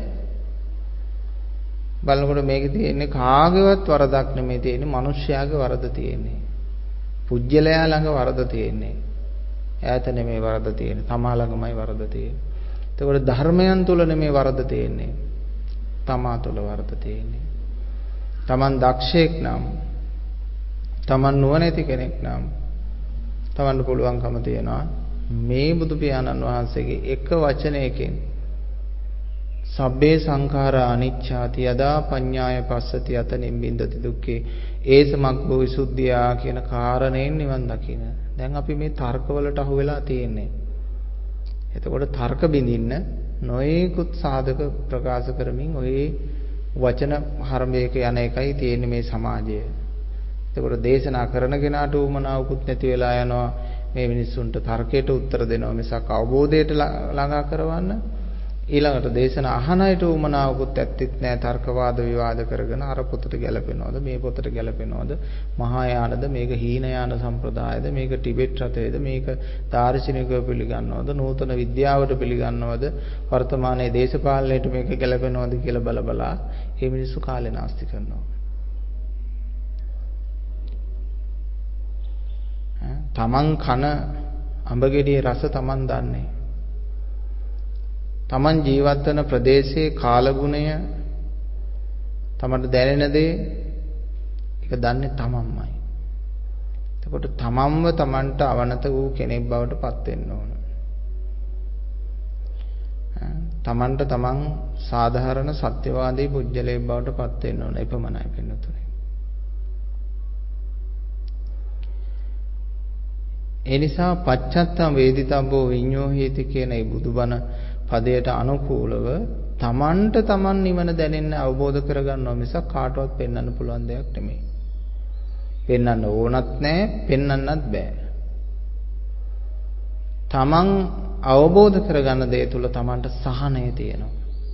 බලනකොට මේකේ තියෙන්නේ කාගේවත් වරදක් නෙමෙයි තියෙන්නේ, මිනිස්යාගේ වරද තියෙන්නේ. පුජ්‍යලයා ළඟ වරද තියෙන්නේ. ඈත නෙමෙයි වරද තියෙන්නේ. තමා ළඟමයි වරද තියෙන්නේ. එතකොට ධර්මයන් තුල නෙමෙයි වරද තියෙන්නේ. තමා තුල වරද තියෙන්නේ. Taman දක්ෂයෙක් නම්, Taman නුවණැති කෙනෙක් නම් Tamanට පුළුවන්කම තියනවා මේ බුදු පියාණන් වහන්සේගේ එක වචනයකින් සබ්බේ සංඛාරා අනිච්ඡාති යදා පඤ්ඤාය පස්සති යත නිබ්බින්දති දුක්ඛේ ඒසමග්ගෝ විසුද්ධියා කියන කාරණයෙන් නිවන් දකින්න. දැන් අපි මේ තර්කවලට අහු වෙලා තියෙන්නේ. එතකොට තර්ක බින්දින්න නොයෙකුත් සාධක ප්‍රකාශ කරමින් ඔය වචන හරඹයක යන එකයි තියෙන්නේ මේ සමාජය. එතකොට දේශනා කරන කෙනාට උමනාවකුත් නැති වෙලා යනවා මේ මිනිස්සුන්ට තර්කයට උත්තර දෙනවා මිසක් අවබෝධයට ළඟා කරවන්න. ඊළඟට දේශන අහන අයට උමනාවකුත් ඇත්තෙත් නැහැ. තර්කවාද විවාද කරගෙන අර පොතට ගැලපෙනවද මේ පොතට ගැලපෙනවද මහායානද මේක හීනයාන සම්ප්‍රදායද මේක ටිබෙට් රටේද මේක දාර්ශනිකව පිළිගන්නවද නූතන විද්‍යාවට පිළිගන්නවද වර්තමානයේ දේශපාලනයට මේක ගැලපෙනවද කියලා බල බලා මේ මිනිස්සු කාලේ නාස්ති කරනවා. තමන් කන අඹගෙඩියේ රස තමන් දන්නේ. තමන් ජීවත් වන ප්‍රදේශයේ කාලගුණය තමන්ට දැනෙන දේ ඒක දන්නේ තමන්මයි. එතකොට තමන්ව තමන්ට අවනත වූ කෙනෙක් බවට පත් වෙන්න ඕන. තමන්ට තමන් සාධාරණ සත්‍යවාදී පුජ්‍යලයක් බවට පත් වෙන්න ඕන. එපමණයි පින්නතුනේ. ඒ නිසා පච්චත්තම් වේදිතබ්බෝ විඤ්ඤෝ හේති කියන මේ බුදුබණ පදයට අනුකූලව තමන්ට තමන් නිවන දැනෙන්න අවබෝධ කරගන්නවා මිසක් කාටවත් පෙන්වන්න පුළුවන් දෙයක් නෙමෙයි. පෙන්වන්න ඕනත් නැහැ, පෙන්වන්නත් බෑ. තමන් අවබෝධ කරගන්න දේ තුල තමන්ට සහනය තියෙනවා.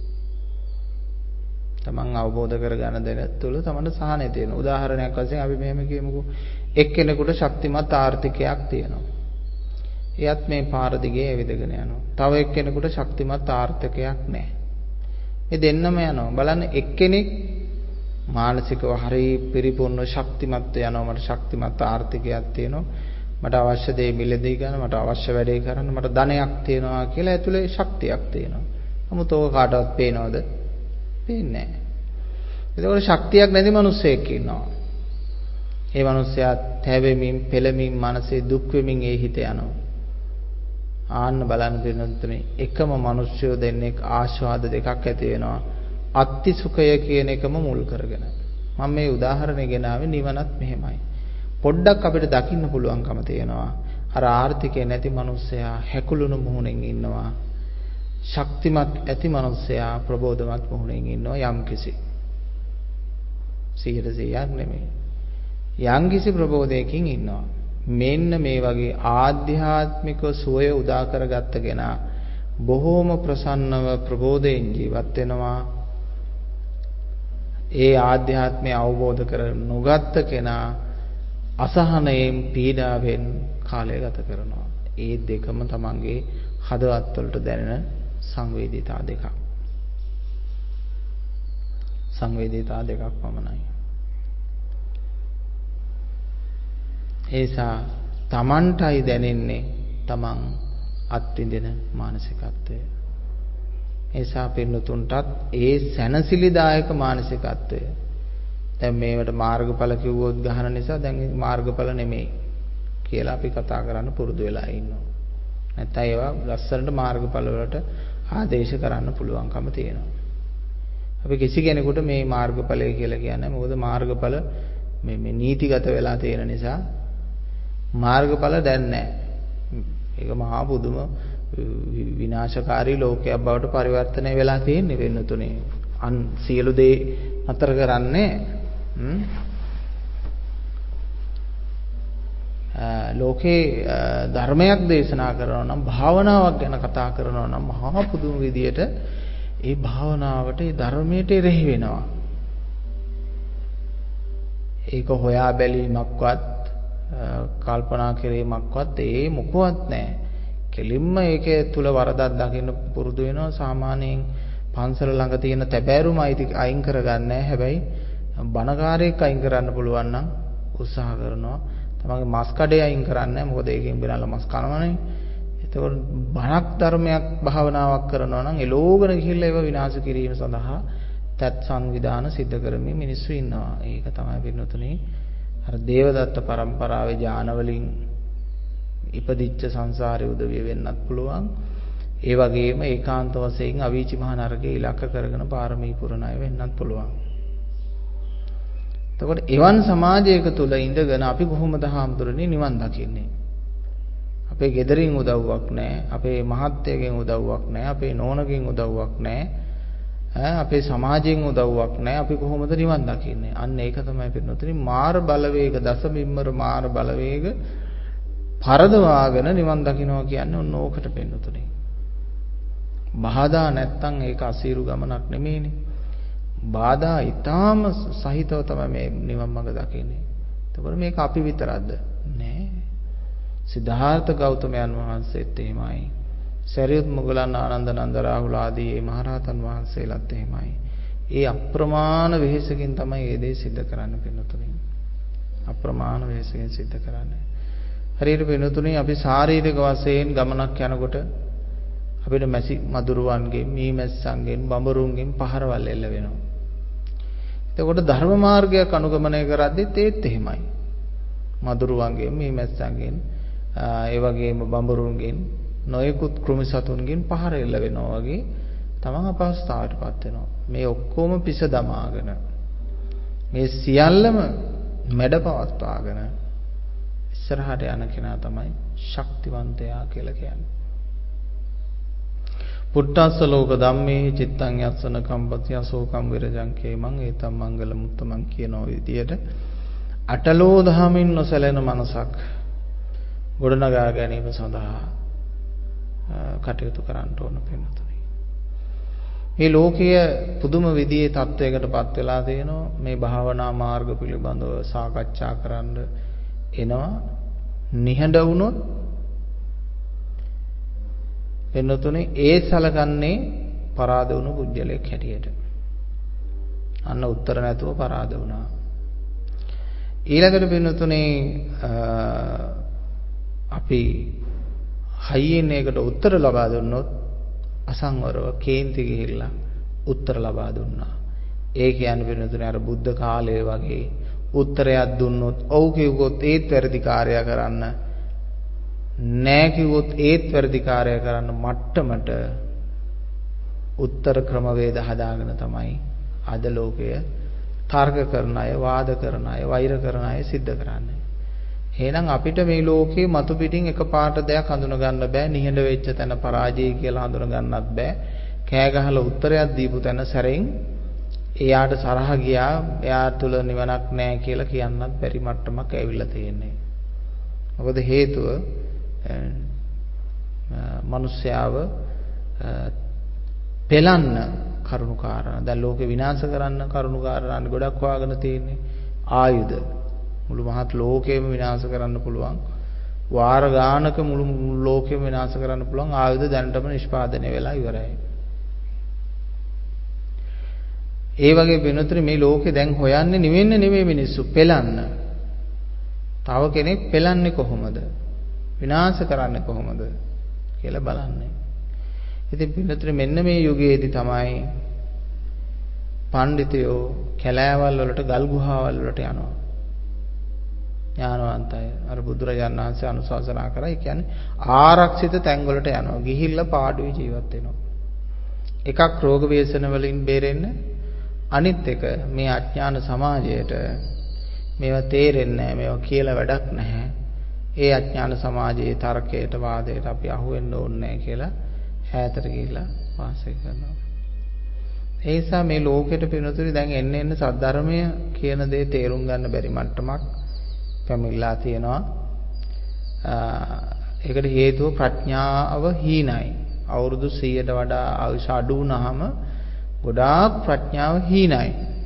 තමන් අවබෝධ කරගන්න දේ තුල තමන්ට සහනය තියෙනවා. උදාහරණයක් වශයෙන් අපි මෙහෙම කියමුකෝ. එක්කෙනෙකුට ශක්තිමත් ආර්ථිකයක් තියෙනවා. එයත් මේ පාර දිගේ ඇවිදගෙන යනවා. තව එක්කෙනෙකුට ශක්තිමත් ආර්ථිකයක් නැහැ. මේ දෙන්නම යනවා. බලන්න එක්කෙනෙක් මානසිකව හරි පරිපූර්ණ ශක්තිමත් යනවා. මට ශක්තිමත් ආර්ථිකයක් තියෙනවා. මට අවශ්‍ය දේ මිලදී ගන්න, මට අවශ්‍ය වැඩේ කරන්න, මට ධනයක් තියෙනවා කියලා ඇතුලේ ශක්තියක් තියෙනවා. නමුත් ඕක කාටවත් පේනවද? පේන්නේ නැහැ. ඒකවල ශක්තියක් නැති මිනිස්සෙක් ඉන්නවා. ඒ මිනිස්සයා තැවෙමින්, පෙළමින්, මනසේ දුක් වෙමින් ඒ හිත යනවා. ආන්න බලන්න පින්නතුනේ එකම මිනිස්සු දෙන්නෙක් ආශාද දෙකක් ඇති වෙනවා. අත්ති සුඛය කියන එකම මුල් කරගෙන. මම මේ උදාහරණය ගෙනාවේ නිවනත් මෙහෙමයි. පොඩ්ඩක් අපිට දකින්න පුළුවන්කම තියෙනවා. අර ආර්ථිකේ නැති මිනිස්සයා හැකුළුණු මුහුණෙන් ඉන්නවා. ශක්තිමත් ඇති මිනිස්සයා ප්‍රබෝධමත් මුහුණෙන් ඉන්නවා යම්කිසි. සියයට සියයක් නෙමෙයි. යම්කිසි ප්‍රබෝධයකින් ඉන්නවා. මෙන්න මේ වගේ ආධ්‍යාත්මික සුවය උදා කරගත්ත කෙනා බොහෝම ප්‍රසන්නව ප්‍රබෝධයෙන් ජීවත් වෙනවා. ඒ ආධ්‍යාත්මය අවබෝධ කර නොගත්ත කෙනා අසහනයෙන් පීඩාවෙන් කාලය ගත කරනවා. ඒ දෙකම තමන්ගේ හදවත් වලට දැනෙන සංවේදීතා දෙකක්. සංවේදීතා දෙකක් පමණයි. ඒසා තමන්ටයි දැනෙන්නේ තමන් අත්විඳින මානසිකත්වය. ඒසා පින්නතුන්ටත් ඒ සැනසිලිදායක මානසිකත්වය. දැන් මේවට මාර්ගඵල කිව්වොත් ගහන නිසා දැන් මාර්ගඵල නෙමෙයි කියලා අපි කතා කරන්න පුරුදු වෙලා ඉන්නවා. නැත්නම් ඒවා ලස්සනට මාර්ගඵල වලට ආදේශ කරන්න පුළුවන්කම තියෙනවා. අපි කිසි කෙනෙකුට මේ මාර්ගඵලය කියලා කියන්නේ මොකද මාර්ගඵල මේ මේ නීතිගත වෙලා තියෙන නිසා මාර්ගඵල දැන් නැහැ. ඒක මහා පුදුම විනාශකාරී ලෝකයක් බවට පරිවර්තනය වෙලා තියෙන්නේ වෙනතුනේ. අන් සියලු දේ අතර කරන්නේ ලෝකේ ධර්මයක් දේශනා කරනවා නම් භාවනාවක් ගැන කතා කරනවා නම් මහා පුදුම විදියට ඒ භාවනාවට ඒ ධර්මයට එරෙහි වෙනවා. ඒක හොයා බැලීමක්වත් කල්පනා කිරීමක්වත් ඒ මොකවත් නැහැ. කෙලින්ම ඒකේ තුල වරදක් දකින්න පුරුදු වෙනවා. සාමාන්‍යයෙන් පන්සල ළඟ තියෙන තැබෑරුම අයින් කරගන්නේ. හැබැයි බණකාරයෙක් අයින් කරන්න පුළුවන් නම් උත්සාහ කරනවා. තමන්ගේ මස් කඩේ අයින් කරන්නේ. මොකද ඒකෙන් බිනලා මස් කනවනේ. එතකොට බණක් ධර්මයක් භාවනාවක් කරනවා නම් එලෝගන ගිහිල්ලා ඒව විනාශ කිරීම සඳහා තත් සංවිධාන සිද්ධ කරමින් මිනිස්සු ඉන්නවා. ඒක තමයි පින්නතුනේ අර දේවදත්ත පරම්පරාවේ ඥාන වලින් ඉපදිච්ච සංසාරේ උදවිය වෙන්නත් පුළුවන්. ඒ වගේම ඒකාන්ත වශයෙන් අවීචි මහ නරකේ ඉලක්ක කරගෙන පාරමී පුරණ අය වෙන්නත් පුළුවන්. එතකොට එවන් සමාජයක තුල ඉඳගෙන අපි කොහොමද හාමුදුරනේ නිවන් දකින්නේ? අපේ ගෙදරින් උදව්වක් නැහැ, අපේ මහත්තයගෙන් උදව්වක් නැහැ, අපේ නෝනගෙන් උදව්වක් නැහැ, ඈ අපේ සමාජයෙන් උදව්වක් නැහැ. අපි කොහොමද නිවන් දකින්නේ? අන්න ඒක තමයි පින්නතුනි මාර බලවේග දසමිම්මර මාර බලවේග පරදවාගෙන නිවන් දකින්නවා කියන්නේ ඔන්න ඕකට පින්නතුනි. බාධා නැත්තම් ඒක අසීරු ගමනක් නෙමෙයිනේ. බාධා ඊටාම සහිතව තමයි මේ නිවන් මඟ දකින්නේ. එතකොට මේක අපි විතරක්ද? නෑ. සිද්ධාර්ථ ගෞතමයන් වහන්සේත් එහෙමයි. සරියුත් මුගලන් ආනන්ද නන්ද රාහුල ආදී මේ මහරහතන් වහන්සේලාත් එහෙමයි. ඒ අප්‍රමාණ වෙහෙසකින් තමයි මේ දේ සිද්ධ කරන්න පින්නතුනි. අප්‍රමාණ වෙහෙසකින් සිද්ධ කරන්නේ. හරියට පින්නතුනි අපි ශාරීරික වශයෙන් ගමනක් යනකොට අපිට මැසි මදුරුවන්ගෙන්, මීමැස්සන්ගෙන්, බඹරුන්ගෙන් පහරවල් එල්ල වෙනවා. එතකොට ධර්ම මාර්ගයක් අනුගමනය කරද්දිත් ඒත් එහෙමයි. මදුරුවන්ගෙන්, මීමැස්සන්ගෙන්, ඒ වගේම බඹරුන්ගෙන්, නොයෙකුත් කෘමි සතුන්ගෙන් පහර එල්ල වෙනවා වගේ තමන් අපහසුතාවයටපත් වෙනවා. මේ ඔක්කොම පිස දමාගෙන මේ සියල්ලම මැඩපවත්වාගෙන ඉස්සරහට යන කෙනා තමයි ශක්තිවන්තයා කියලා කියන්නේ. පුට්ටස්ස ලෝක ධම්මේ චිත්තං යස්සන කම්පති අසෝකම් විරජං කේමං ඒතම් මංගල මුත්තමන් කියන විදියට අටලෝ දහමින් නොසැලෙන මනසක් ගොඩනගා ගැනීම සඳහා කටයුතු කරන්න ඕන පින්නතුනි. මේ ලෝකයේ පුදුම විදිහේ තත්වයකටපත් වෙලා තියෙනවා. මේ භාවනා මාර්ග පිළිබඳව සාකච්ඡා කරන්න එනවා. නිහඬ වුණොත් පින්නතුනි ඒ සලකන්නේ පරාද වුණු පුජ්‍යලයක් හැටියට. අන්න උත්තර නැතුව පරාද වුණා. ඊළඟට පින්නතුනි අපි හයියෙන් ඒකට උත්තර ලබා දුන්නොත් අසංවරව කේන්ති ගිහිල්ලා උත්තර ලබා දුන්නා. ඒ කියන්නේ වෙනතුනේ අර බුද්ධ කාලයේ වගේ උත්තරයක් දුන්නොත් ඔව් කිව්වොත් ඒත් වැරදි කාර්යය කරන්න, නෑ කිව්වොත් ඒත් වැරදි කාර්යය කරන්න මට්ටමට උත්තර ක්‍රමවේද හදාගෙන තමයි අද ලෝකය තර්ක කරන අය, වාද කරන අය, වෛර කරන අය සිද්ධ කරන්නේ. එහෙනම් අපිට මේ ලෝකේ මතු පිටින් එකපාරට දෙයක් හඳුන ගන්න බෑ. නිහඬ වෙච්ච තැන පරාජය කියලා හඳුන ගන්නත් බෑ. කෑ ගහලා උත්තරයක් දීපු තැන සැරෙන් එයාට සරහ ගියා, එයා තුල නිවනක් නැහැ කියලා කියන්නත් බැරි මට්ටමක් ඇවිල්ලා තියෙන්නේ. මොකද හේතුව මිනිස්යාව පෙළන්න කරුණු කාරණා. දැන් ලෝකේ විනාශ කරන්න කරුණු කාරණා ගොඩක් හොයාගෙන තියෙන්නේ. ආයුධ මුළු මහත් ලෝකෙම විනාශ කරන්න පුළුවන්. වාර ගානක මුළු ලෝකෙම විනාශ කරන්න පුළුවන් ආයුධ දැනටම නිෂ්පාදනය වෙලා ඉවරයි. ඒ වගේ වෙනතුනේ මේ ලෝකේ දැන් හොයන්නේ නිවෙන්න නෙමෙයි මිනිස්සු පෙළන්න. තව කෙනෙක් පෙළන්නේ කොහොමද? විනාශ කරන්නේ කොහොමද කියලා බලන්නේ. ඉතින් පින්නතුනේ මෙන්න මේ යුගයේදී තමයි පඬිතුයෝ කැලෑවල් වලට ගල් ගුහාවල් වලට යනවා. ඥානවන්තය අර බුදුරජාණන් වහන්සේ අනුශාසනා කරා. ඒ කියන්නේ ආරක්ෂිත තැන් වලට යනවා. ගිහිල්ලා පාඩුවේ ජීවත් වෙනවා. එකක් රෝග ව්‍යසන වලින් බේරෙන්න, අනිත් එක මේ අඥාන සමාජයට මේවා තේරෙන්නේ නැහැ, මේවා කියලා වැඩක් නැහැ. ඒ අඥාන සමාජයේ තර්කයට, වාදයට අපි අහු වෙන්න ඕනේ නැහැ කියලා ඈතට ගිහිල්ලා වාසය කරනවා. ඒ නිසා මේ ලෝකෙට පිනතුරි දැන් එන්න එන්න සද්ධර්මය කියන දේ තේරුම් ගන්න බැරි මට්ටමක් පැමිණලා තියෙනවා. ඒකට හේතුව ප්‍රඥාව හීනයි. අවුරුදු සීයට වඩා ආයුෂ අඩු වුණාම ගොඩාක් ප්‍රඥාව හීනයි.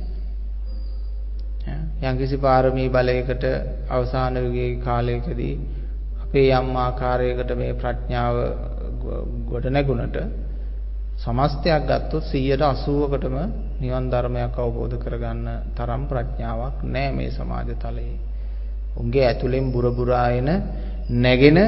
යම්කිසි පාරමී බලයකට අවසාන යුගයේ කාලයකදී අපේ යම් ආකාරයකට මේ ප්‍රඥාව ගොඩ නැගුණට සමස්තයක් ගත්තොත් සීයට අසූවකටම නිවන් ධර්මයක් අවබෝධ කරගන්න තරම් ප්‍රඥාවක් නැහැ මේ සමාජ තලයේ. උන්ගේ ඇතුලෙන් බුර බුරා එන නැගෙන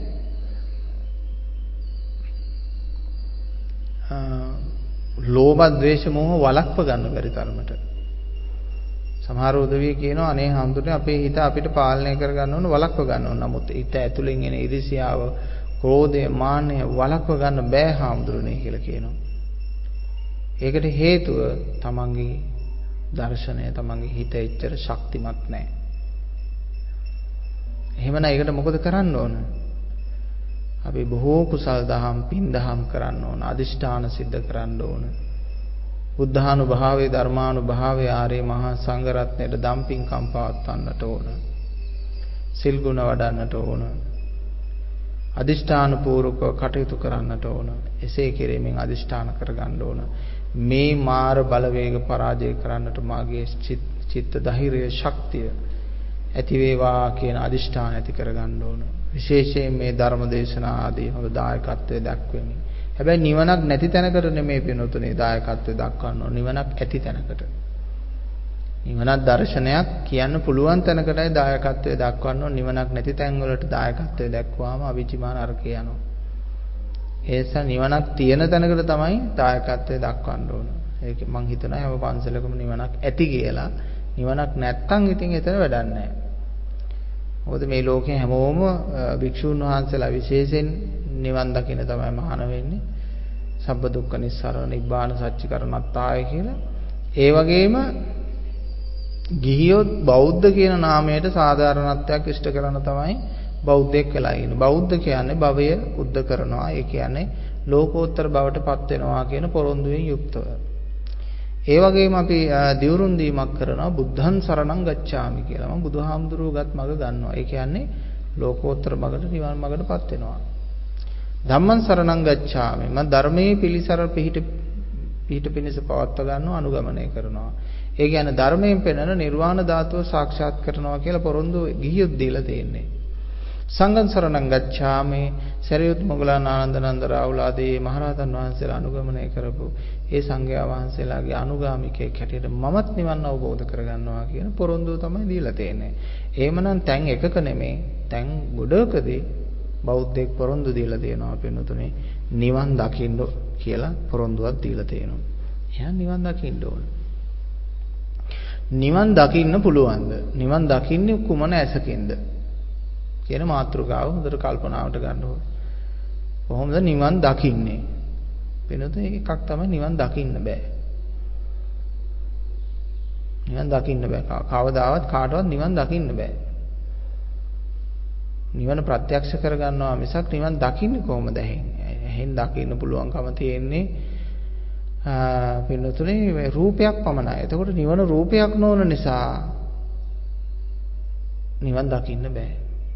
ලෝභ ද්වේෂ මෝහ වළක්ව ගන්න බැරි තරමට. සමහර උදවිය කියනවා අනේ හඳුනේ අපේ හිත අපිට පාලනය කර ගන්න ඕන, වළක්ව ගන්න ඕන. නමුත් හිත ඇතුලෙන් එන ඉරිසියාව, ක්‍රෝධය, මාන්නය වළක්ව ගන්න බෑ හාමුදුරනේ කියලා කියනවා. ඒකට හේතුව තමන්ගේ දර්ශනය, තමන්ගේ හිත එච්චර ශක්තිමත් නැහැ. එහෙමනම් ඒකට මොකද කරන්න ඕන? අපි බොහෝ කුසල් දහම්, පින් දහම් කරන්න ඕන, අදිෂ්ඨාන සිද්ධ කරන්න ඕන. බුද්ධානුභාවයේ, ධර්මානුභාවයේ, ආර්ය මහා සංඝ රත්නයට දම් පින්කම් පවත්වන්නට ඕන. සිල් ගුණ වඩන්නට ඕන. අදිෂ්ඨාන පූර්වකව කටයුතු කරන්නට ඕන. එසේ කිරීමෙන් අදිෂ්ඨාන කරගන්න ඕන. මේ මාර බලවේග පරාජය කරන්නට මාගේ චිත්ත ධෛර්ය ශක්තිය ඇති වේවා කියන අදිෂ්ඨාන ඇති කරගන්න ඕන. විශේෂයෙන් මේ ධර්ම දේශනා ආදී හොඳ දායකත්වයේ දක්වමින්. හැබැයි නිවනක් නැති තැනකට නෙමෙයි පිනොතුනේ දායකත්වයේ දක්වන්න ඕන. නිවනක් ඇති තැනකට. නිවනක් දර්ශනයක් කියන්න පුළුවන් තැනකටයි දායකත්වයේ දක්වන්න ඕන. නිවනක් නැති තැන් වලට දායකත්වයේ දක්වාම අවිචිමාන අරකේ යනවා. ඒ නිසා නිවනක් තියෙන තැනකට තමයි දායකත්වයේ දක්වන්න ඕන. ඒක මං හිතනවා හැම පන්සලකම නිවනක් ඇති කියලා. නිවනක් නැත්තම් ඉතින් එතන වැඩක් නැහැ. මොකද මේ ලෝකේ හැමෝම භික්ෂුන් වහන්සේලා විශේෂයෙන් නිවන් දකින්න තමයි මහාන වෙන්නේ. සබ්බ දුක්ඛ නිස්සාරණ නිබ්බාන සච්චිකරණත්තාය කියලා. ඒ වගේම ගිහියොත් බෞද්ධ කියන නාමයට සාධාරණත්වයක් ඉෂ්ට කරන තමයි බෞද්ධයෙක් වෙලා ඉන්නේ. බෞද්ධ කියන්නේ භවය උද්ධ කරනවා. ඒ කියන්නේ ලෝකෝත්තර බවට පත් වෙනවා කියන පොරොන්දුවෙන් යුක්තව. ඒ වගේම අපි දිවුරුම් දීමක් කරනවා බුද්ධං සරණං ගච්ඡාමි කියලා. මම බුදුහාමුදුරුවෝගත් මඟ ගන්නවා. ඒ කියන්නේ ලෝකෝත්තර මඟට, නිවන් මඟටපත් වෙනවා. ධම්මං සරණං ගච්ඡාමි. මම ධර්මයේ පිළිසර පිහිට පිහිට පිණිස පවත්වා ගන්නවා, අනුගමනය කරනවා. ඒ කියන්නේ ධර්මයෙන් පෙනෙන නිර්වාණ ධාතුව සාක්ෂාත් කරනවා කියලා පොරොන්දු ගිහියොත් දීලා තියෙන්නේ. සංඝං සරණං ගච්ඡාමි. සරියුත් මොග්ගලන් ආනන්දනන්ද රාහුල ආදී මහරහතන් වහන්සේලා අනුගමනය කරපු ඒ සංඝයා වහන්සේලාගේ අනුගාමිකයෙක් හැටියට මමත් නිවන් අවබෝධ කරගන්නවා කියන පොරොන්දුව තමයි දීලා තියෙන්නේ. එහෙමනම් තැන් එකක නෙමෙයි, තැන් ගොඩකදී බෞද්ධයෙක් පොරොන්දු දීලා තියෙනවා පින්නතුනේ නිවන් දකින්න කියලා පොරොන්දුවක් දීලා තියෙනවා. එයා නිවන් දකින්න ඕන. නිවන් දකින්න පුළුවන්ද? නිවන් දකින්නේ කුමන ඇසකින්ද? කියන මාතෘකාව හොඳට කල්පනාවට ගන්න ඕනේ. කොහොමද නිවන් දකින්නේ? පින්නතුනේ එකක් තමයි නිවන් දකින්න බෑ. නිවන් දකින්න බෑ. කවදාවත් කාටවත් නිවන් දකින්න බෑ. නිවන ප්‍රත්‍යක්ෂ කරගන්නවා මිසක් නිවන් දකින්නේ කොහොමද? එහෙන් දකින්න පුළුවන්කම තියෙන්නේ පින්නතුනේ මේ රූපයක් පමණයි. එතකොට නිවන රූපයක් නොවන නිසා නිවන් දකින්න බෑ.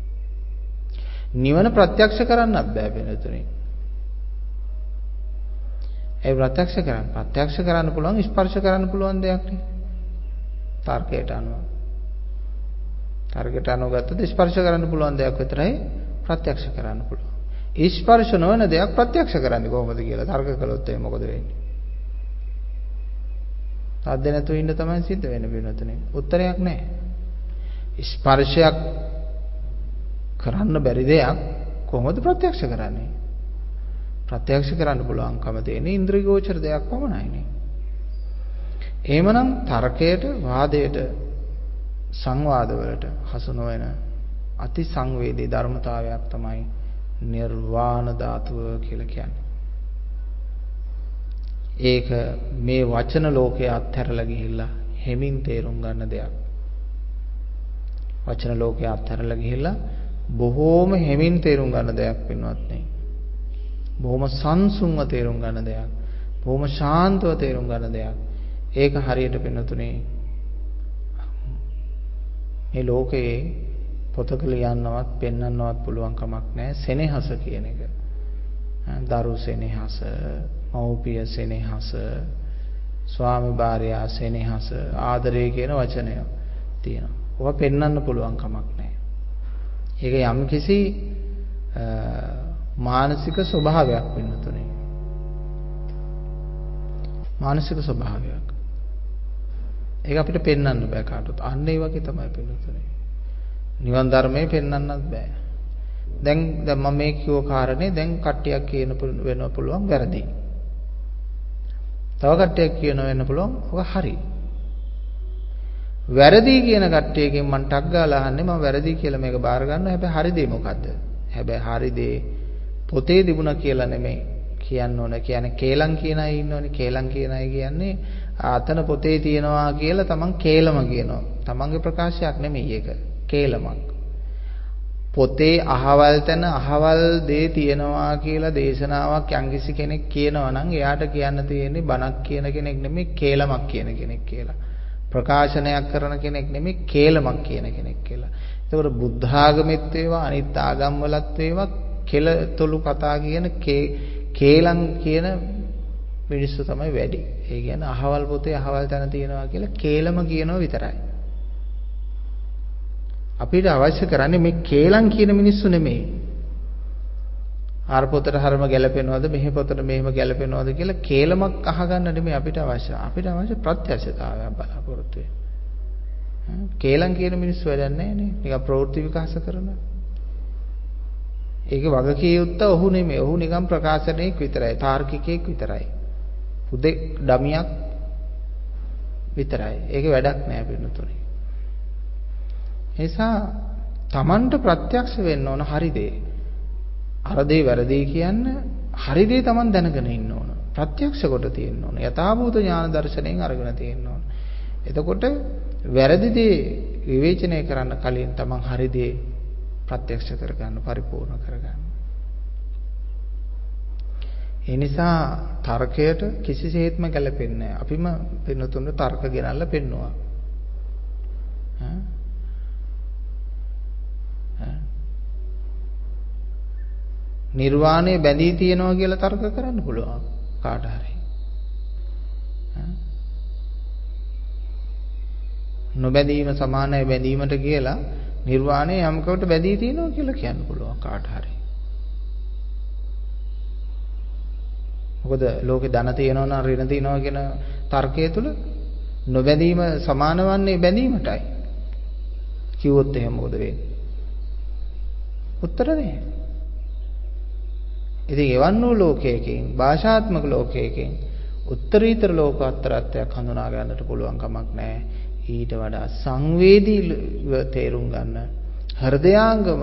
නිවන ප්‍රත්‍යක්ෂ කරන්නත් බෑ පින්නතුනේ. ඒ ප්‍රත්‍යක්ෂ කරන්න ප්‍රත්‍යක්ෂ කරන්න පුළුවන් ස්පර්ශ කරන්න පුළුවන් දෙයක් නේ. තර්කයට අනුව. තර්කයට අනුව ගත්තොත් ස්පර්ශ කරන්න පුළුවන් දෙයක් විතරයි ප්‍රත්‍යක්ෂ කරන්න පුළුවන්. ස්පර්ශ නොවන දෙයක් ප්‍රත්‍යක්ෂ කරන්නේ කොහොමද කියලා තර්ක කළොත් එහේ මොකද වෙන්නේ? සාද්ද නැතුව ඉන්න තමයි සිද්ධ වෙන්නේ වෙනතනේ. උත්තරයක් නැහැ. ස්පර්ශයක් කරන්න බැරි දෙයක් කොහොමද ප්‍රත්‍යක්ෂ කරන්නේ? ප්‍රත්‍යක්ෂ කරන්න පුළුවන්කම තියෙන ඉන්ද්‍රිය ගෝචර දෙයක් පමණයිනේ. එහෙමනම් තර්කයට වාදයට සංවාදවලට හසු නොවන අති සංවේදී ධර්මතාවයක් තමයි නිර්වාණ ධාතුව කියලා කියන්නේ. ඒක මේ වචන ලෝකයේ අත්හැරලා ගිහිල්ලා හෙමින් තේරුම් ගන්න දෙයක්. වචන ලෝකයේ අත්හැරලා ගිහිල්ලා බොහෝම හෙමින් තේරුම් ගන්න දෙයක් වෙනවත් නේ. බොහොම සංසුන්ව තේරුම් ගන්න දෙයක්. බොහොම ශාන්තව තේරුම් ගන්න දෙයක්. ඒක හරියට පින්නතුනේ මේ ලෝකයේ පොතක ලියන්නවත් පෙන්වන්නවත් පුළුවන් කමක් නැහැ සෙනෙහස කියන එක. දරු සෙනෙහස, මව්පිය සෙනෙහස, ස්වාමි භාර්යා සෙනෙහස, ආදරය කියන වචනය තියෙනවා. ඔවා පෙන්වන්න පුළුවන් කමක් නැහැ. ඒක යම්කිසි මානසික ස්වභාවයක් වෙනතුනේ. මානසික ස්වභාවයක්. ඒක අපිට පෙන්වන්න බෑ කාටවත්. අන්න ඒ වගේ තමයි පෙන්වන්නේ. නිවන් ධර්මයේ පෙන්වන්නත් බෑ. දැන් දැන් මම මේ කියෝ කාරණේ දැන් කට්ටියක් කියන වෙන්න පුළුවන් වැරදි. තව කට්ටියක් කියන වෙන්න පුළුවන් ඔක හරි. වැරදි කියන කට්ටියකින් මම ටක් ගාලා අහන්නේ මම වැරදි කියලා මේක බාර ගන්නවා. හැබැයි හරි දේ මොකද්ද? හැබැයි හරි දේ පොතේ තිබුණා කියලා නෙමෙයි කියන්න ඕන. කියන්නේ කේලම් කියන අය ඉන්නෝනේ. කේලම් කියන අය කියන්නේ ආතන පොතේ තියනවා කියලා තමන් කේලම කියනවා. තමන්ගේ ප්‍රකාශයක් නෙමෙයි ඒක. කේලමක්. පොතේ අහවල් තැන අහවල් දේ තියනවා කියලා දේශනාවක් යම්කිසි කෙනෙක් කියනවා නම් එයාට කියන්න තියෙන්නේ බණක් කියන කෙනෙක් නෙමෙයි කේලමක් කියන කෙනෙක් කියලා. ප්‍රකාශනයක් කරන කෙනෙක් නෙමෙයි කේලමක් කියන කෙනෙක් කියලා. ඒකෝර බුද්ධ ආගමෙත් වේවා අනිත් ආගම් වලත් වේවා කෙලතොළු කතා කියන කේලම් කියන මිනිස්සු තමයි වැඩි. ඒ කියන්නේ අහවල් පොතේ අහවල් තැන තියනවා කියලා කේලම කියනවා විතරයි. අපිට අවශ්‍ය කරන්නේ මේ කේලම් කියන මිනිස්සු නෙමෙයි. අර පොතට හරම ගැලපෙනවද මෙහි පොතට මෙහෙම ගැලපෙනවද කියලා කේලමක් අහගන්න නෙමෙයි අපිට අවශ්‍ය. අපිට අවශ්‍ය ප්‍රත්‍යක්ෂතාවයක් බලාපොරොත්තු වෙන්න. කේලම් කියන මිනිස්සු වැඩක් නැහැ නේ. නිකන් ප්‍රවෘත්ති විකාශ කරනවා. ඒක වගකීම් යුත්ත ඔහු නෙමෙයි. ඔහු නිකන් ප්‍රකාශනයක් විතරයි. තාර්කිකයෙක් විතරයි. උදේ ඩමියක් විතරයි. ඒක වැඩක් නෑ පින්නතුනේ. එසා Tamanට ප්‍රත්‍යක්ෂ වෙන්න ඕන හරි දේ. අර දේ වැරදි කියන්න හරි දේ Taman දැනගෙන ඉන්න ඕන. ප්‍රත්‍යක්ෂ කොට තියෙන්න ඕන. යථාභූත ඥාන දර්ශනයෙන් අරගෙන තියෙන්න ඕන. එතකොට වැරදි දේ විවේචනය කරන්න කලින් Taman හරි දේ ප්‍රත්‍යක්ෂ කරගන්න පරිපූර්ණ කරගන්න. ඒ නිසා තර්කයට කිසිසේත්ම ගැලපෙන්නේ නැහැ. අපිම පින්නතුන්ට තර්ක ගෙනල්ලා පෙන්නවා. ඈ නිර්වාණය බැඳී තියෙනවා කියලා තර්ක කරන්න පුළුවන් කාට හරි. නොබැඳීම සමානයි බැඳීමට කියලා නිර්වාණය යම්කට බැඳී තියෙනවා කියලා කියන්න පුළුවන් කාට හරි. මොකද ලෝකේ ධන තියෙනවා නම් ඍණ තියෙනවා කියන තර්කය තුල නොබැඳීම සමාන වන්නේ බැඳීමටයි. කිව්වොත් එහෙම මොකද වෙන්නේ? උත්තර නැහැ. ඉතින් එවන් වූ ලෝකයකින් භාෂාත්මක ලෝකයකින් උත්තරීතර ලෝකෝත්තරත්වයක් හඳුනා ගන්නට පුළුවන් කමක් නැහැ. ඊට වඩා සංවේදීව තේරුම් ගන්න හෘදයාංගම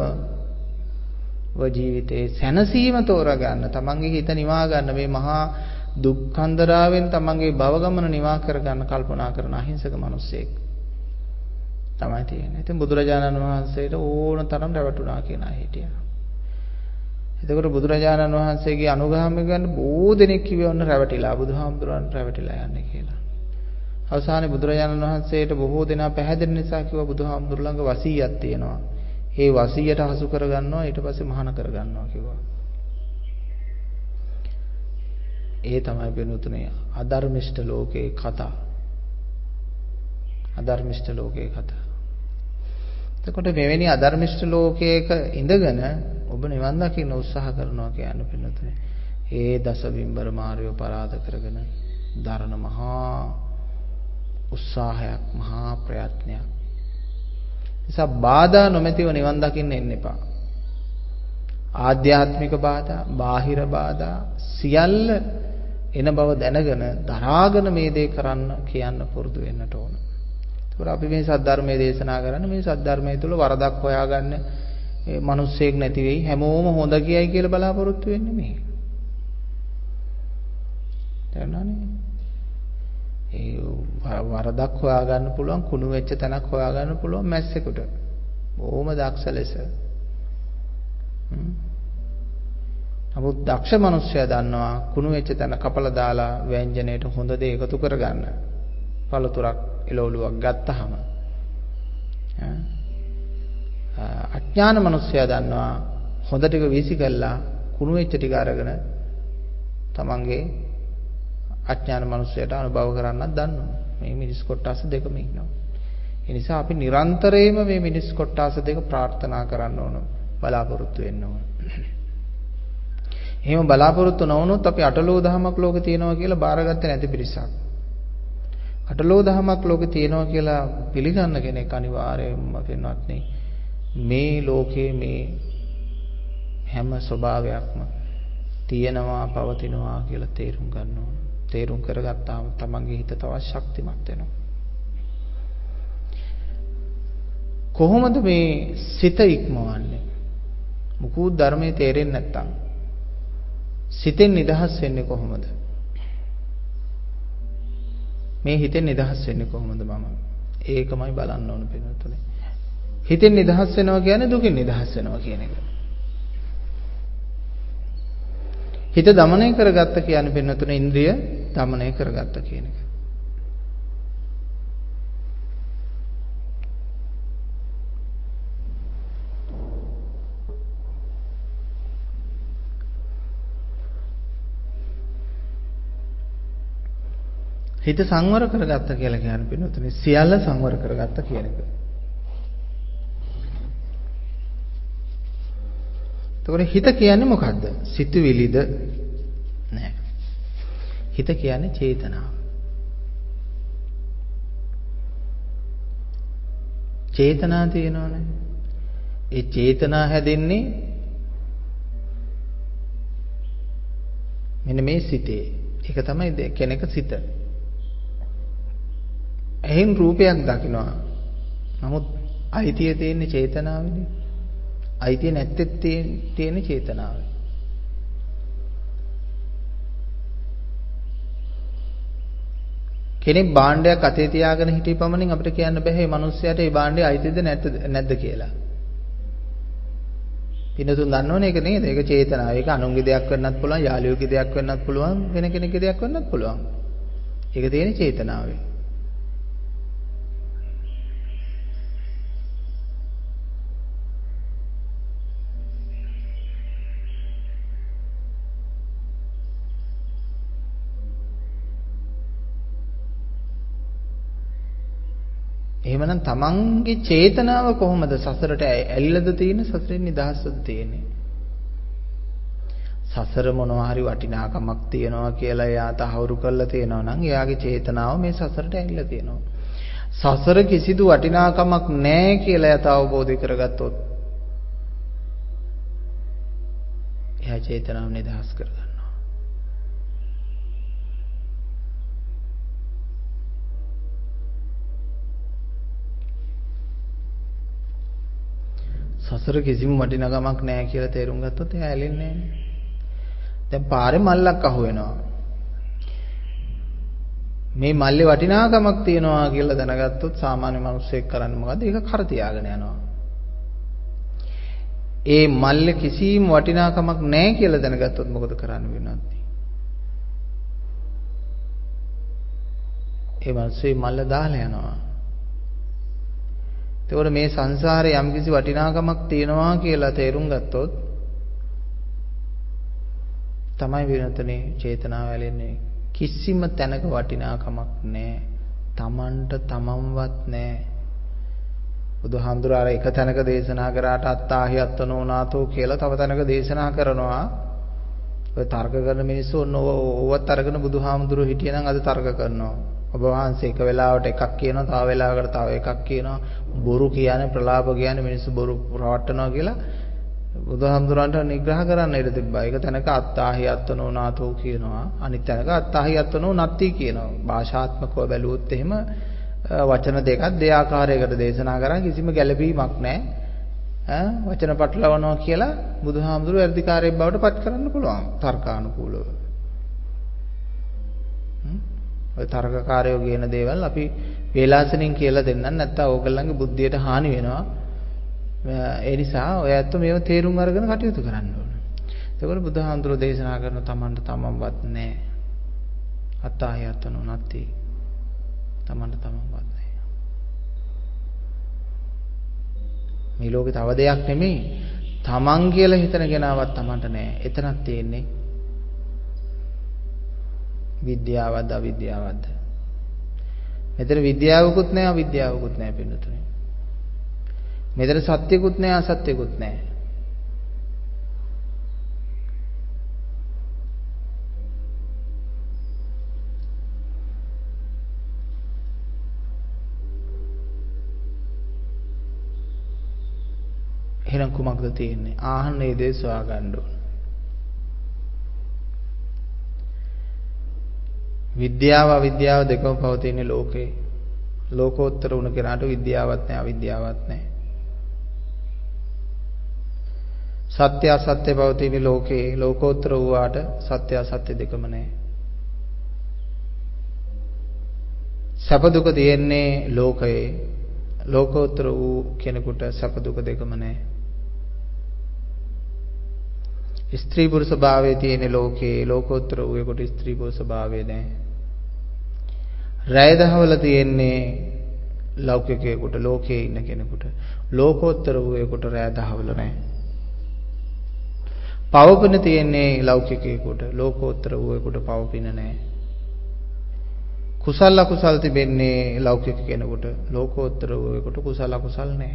ජීවිතේ සැනසීම තෝරා ගන්න තමන්ගේ හිත නිවා ගන්න මේ මහා දුක්ඛන්දරාවෙන් තමන්ගේ භව ගමන නිවා කර ගන්න කල්පනා කරන අහිංසක මිනිසෙක් තමයි තියෙන්නේ. ඉතින් බුදුරජාණන් වහන්සේට ඕන තරම් රැවටුණා කියන අය හිටියා. එතකොට බුදුරජාණන් වහන්සේගේ අනුගාමිකයන් බොහෝ දෙනෙක් කිව්වේ ඔන්න රැවටිලා බුදුහාමුදුරන් රැවටිලා යන්නේ කියලා. අවසානයේ බුදුරජාණන් වහන්සේට බොහෝ දෙනා පැහැදෙන නිසා කිව්වා බුදුහාමුදුර ළඟ වසීයක් තියෙනවා. ඒ වසීයට හසු කරගන්නවා ඊට පස්සේ මහාන කරගන්නවා කිව්වා. ඒ තමයි වෙනුතුනේ අධර්මිෂ්ඨ ලෝකේ කතා. අධර්මිෂ්ඨ ලෝකේ කතා. එතකොට මෙවැනි අධර්මිෂ්ඨ ලෝකයක ඉඳගෙන ඔබ නිවන් දකින්න උත්සාහ කරනවා කියන්නේ වෙනුතුනේ. ඒ දසබිම්බර මාර්යෝ පරාද කරගෙන දරණ මහා උත්සාහයක් මහා ප්‍රයත්නයක්. නිසා බාධා නොමැතිව නිවන් දකින්න එන්න එපා. ආධ්‍යාත්මික බාධා, බාහිර බාධා සියල්ල එන බව දැනගෙන දරාගෙන මේ දේ කරන්න කියන්න පුරුදු වෙන්නට ඕන. ඒකෝර අපි මේ සද්ධර්මයේ දේශනා කරන්නේ මේ සද්ධර්මයේ තුල වරදක් හොයාගන්න ඒ මිනිස්සෙක් නැති වෙයි හැමෝම හොඳ කියයි කියලා බලාපොරොත්තු වෙන්නේ මේ. දැනනනේ. ඒ වරදක් හොයාගන්න පුළුවන් කුණු වෙච්ච තැනක් හොයාගන්න පුළුවන් මැස්සෙකුට. බොහොම දක්ෂ ලෙස. නමුත් දක්ෂ මිනිස්සයා දන්නවා කුණු වෙච්ච තැන කපලා දාලා ව්‍යංජනයට හොඳ දේ එකතු කරගන්න. පළතුරක් එළවලුවක් ගත්තාම අඥාන මිනිස්සයා දන්නවා හොඳ ටික වීසි කළා කුණු වෙච්ච ටික අරගෙන තමන්ගේ අඥාන මිනිස්සයාට අනුභව කරන්නත් දන්නවා. මේ මිනිස් කොටස් දෙකම ඉන්නවා. ඒ නිසා අපි නිරන්තරයෙන්ම මේ මිනිස් කොටස් දෙක ප්‍රාර්ථනා කරන්න ඕන බලාපොරොත්තු වෙන්න ඕන. එහෙම බලාපොරොත්තු නොවුනොත් අපි අටලෝ දහමක් ලෝකේ තියෙනවා කියලා බාරගත්තේ නැති පිරිසක්. අටලෝ දහමක් ලෝකේ තියෙනවා කියලා පිළිගන්න කෙනෙක් අනිවාර්යයෙන්ම වෙනවත් මේ ලෝකයේ මේ හැම ස්වභාවයක්ම තියෙනවා පවතිනවා කියලා තේරුම් ගන්න ඕන. තේරුම් කරගත්තාම තමන්ගේ හිත තවත් ශක්තිමත් වෙනවා. කොහොමද මේ සිත ඉක්මවන්නේ? මුකුත් ධර්මයේ තේරෙන්නේ නැත්තම් සිතෙන් නිදහස් වෙන්නේ කොහොමද? මේ හිතෙන් නිදහස් වෙන්නේ කොහොමද මම? ඒකමයි බලන්න ඕන පිටුතුනේ. හිතෙන් නිදහස් වෙනවා කියන්නේ දුකින් නිදහස් වෙනවා කියන එක. හිත দমনය කරගත්ත කියන්නේ පිටුතුනේ ඉන්ද්‍රිය দমনය කරගත්ත කියන එක. හිත සංවර කරගත්ත කියලා කියන්නේ පිටුතුනේ සියල්ල සංවර කරගත්ත කියන එක. එතකොට හිත කියන්නේ මොකද්ද? සිතුවිලිද? නෑ. හිත කියන්නේ චේතනාව. චේතනා තියෙනවනේ. ඒ චේතනා හැදෙන්නේ මෙන්න මේ සිතේ. ඒක තමයි කෙනෙක් සිත. එහෙන් රූපයක් දකිනවා. නමුත් අයිතිය තියෙන්නේ චේතනාවේනේ. අයිතිය නැත්තේ තියෙන චේතනාවේ. කෙනෙක් භාණ්ඩයක් අතේ තියාගෙන හිටිය පමණින් අපිට කියන්න බෑ මේ මිනිස්සයාට මේ භාණ්ඩේ අයිතිද නැද්ද නැද්ද කියලා. පින්නතුන් දන්නවනේ ඒක නේද? ඒක චේතනාව. ඒක අනුන්ගේ දෙයක් වෙන්නත් පුළුවන්, යාළුවෙකුගේ දෙයක් වෙන්නත් පුළුවන්, වෙන කෙනෙක්ගේ දෙයක් වෙන්නත් පුළුවන්. ඒක තියෙන්නේ චේතනාවේ. එහෙමනම් තමන්ගේ චේතනාව කොහොමද සසරට ඇලිලාද තියෙන්නේ සසරෙන් නිදහස්වද තියෙන්නේ? සසර මොනවා හරි වටිනාකමක් තියනවා කියලා එයා තහවුරු කරලා තියෙනවා නම් එයාගේ චේතනාව මේ සසරට ඇලිලා තියෙනවා. සසර කිසිදු වටිනාකමක් නැහැ කියලා එයා අවබෝධ කරගත්තොත් එයා චේතනාව නිදහස් කරගන්නවා. සසර කිසිම වටිනකමක් නැහැ කියලා තේරුම් ගත්තොත් එයා ඇලෙන්නේ නැහැ. දැන් පාරේ මල්ලක් අහු වෙනවා. මේ මල්ලේ වටිනාකමක් තියනවා කියලා දැනගත්තොත් සාමාන්‍ය මිනිස්සෙක් කරන්නේ මොකද්ද? ඒක කර තියාගෙන යනවා. ඒ මල්ලේ කිසිම වටිනාකමක් නැහැ කියලා දැනගත්තොත් මොකද කරන්න වෙනවද? ඒ මිනිස්සේ මල්ල දාලා යනවා. ඒතකොට මේ සංසාරේ යම්කිසි වටිනාකමක් තියනවා කියලා තේරුම් ගත්තොත් තමයි විනතනේ චේතනාව ඇලෙන්නේ. කිසිම තැනක වටිනාකමක් නැහැ. තමන්ට තමන්වත් නැහැ. බුදුහාමුදුර අර එක තැනක දේශනා කරාට අත්තාහි අත්තනෝ නාතෝ කියලා තව තැනක දේශනා කරනවා. ඔය තර්ක කරන මිනිස්සු ඔන්න ඕවත් අරගෙන බුදුහාමුදුර හිටියනම් අද තර්ක කරනවා. ඔබ වහන්සේ එක වෙලාවට එකක් කියනවා, තව වෙලාවකට තව එකක් කියනවා. බොරු කියන්නේ ප්‍රලාප කියන්නේ මිනිස්සු බොරු රවට්ටනවා කියලා බුදුහාමුදුරන්ට නිග්‍රහ කරන්න ඉඩ තිබ්බා. ඒක තැනක අත්තාහි අත්තනෝ නාතෝ කියනවා. අනිත් තැනක අත්තාහි අත්තනෝ නත්ති කියනවා. භාෂාත්මකව බැලුවොත් එහෙම වචන දෙකක් දෙආකාරයකට දේශනා කරා කිසිම ගැළපීමක් නැහැ. ඈ වචන පටලවනවා කියලා බුදුහාමුදුරුවෝ වැඩිකාරයෙක් බවට පත් කරන්න පුළුවන් තර්කානුකූලව. ඔය තර්කකාරයෝ කියන දේවල් අපි වේලාසනින් කියලා දෙන්නම් නැත්නම් ඕගොල්ලන්ගේ බුද්ධියට හානි වෙනවා. ඒ නිසා ඔය ඇත්ත මේව තේරුම් අරගෙන කටයුතු කරන්න ඕන. ඒකවල බුදුහාමුදුරුවෝ දේශනා කරන තමන්ට තමන්වත් නැහැ. අත්තාහි අත්තනෝ නැති. තමන්ට තමන්වත් නැහැ. මේ ලෝකේ තව දෙයක් නෙමෙයි. තමන් කියලා හිතන කෙනාවක් තමන්ට නැහැ. එතනක් තියෙන්නේ විද්‍යාවද අවිද්‍යාවද? මෙතන විද්‍යාවකුත් නැහැ අවිද්‍යාවකුත් නැහැ පින්නතුනේ. මෙතන සත්‍යකුත් නැහැ අසත්‍යකුත් නැහැ. එහෙනම් කුමක්ද තියෙන්නේ? ආහන්නේ දේ සොයා ගන්න ඕන. විද්‍යාව අවිද්‍යාව දෙකම පවතින ලෝකේ. ලෝකෝත්තර වුණ කෙනාට විද්‍යාවක් නැහැ අවිද්‍යාවක් නැහැ. සත්‍ය අසත්‍ය පවතින ලෝකේ ලෝකෝත්තර වූාට සත්‍ය අසත්‍ය දෙකම නැහැ. සැප දුක තියෙන්නේ ලෝකයේ. ලෝකෝත්තර වූ කෙනෙකුට සැප දුක දෙකම නැහැ. ස්ත්‍රී පුරුෂ භාවයේ තියෙන ලෝකේ ලෝකෝත්තර වූ එකට ස්ත්‍රී පුරුෂ භාවය නැහැ. රැය දහවල තියෙන්නේ ලෞකිකයෙකුට ලෝකයේ ඉන්න කෙනෙකුට ලෝකෝත්තර වූ එකට රැය දහවල නැහැ. පවපින තියෙන්නේ ලෞකිකයෙකුට ලෝකෝත්තර වූ එකට පවපින නැහැ. කුසල අකුසල් තිබෙන්නේ ලෞකික කෙනෙකුට ලෝකෝත්තර වූ එකට කුසල අකුසල් නැහැ.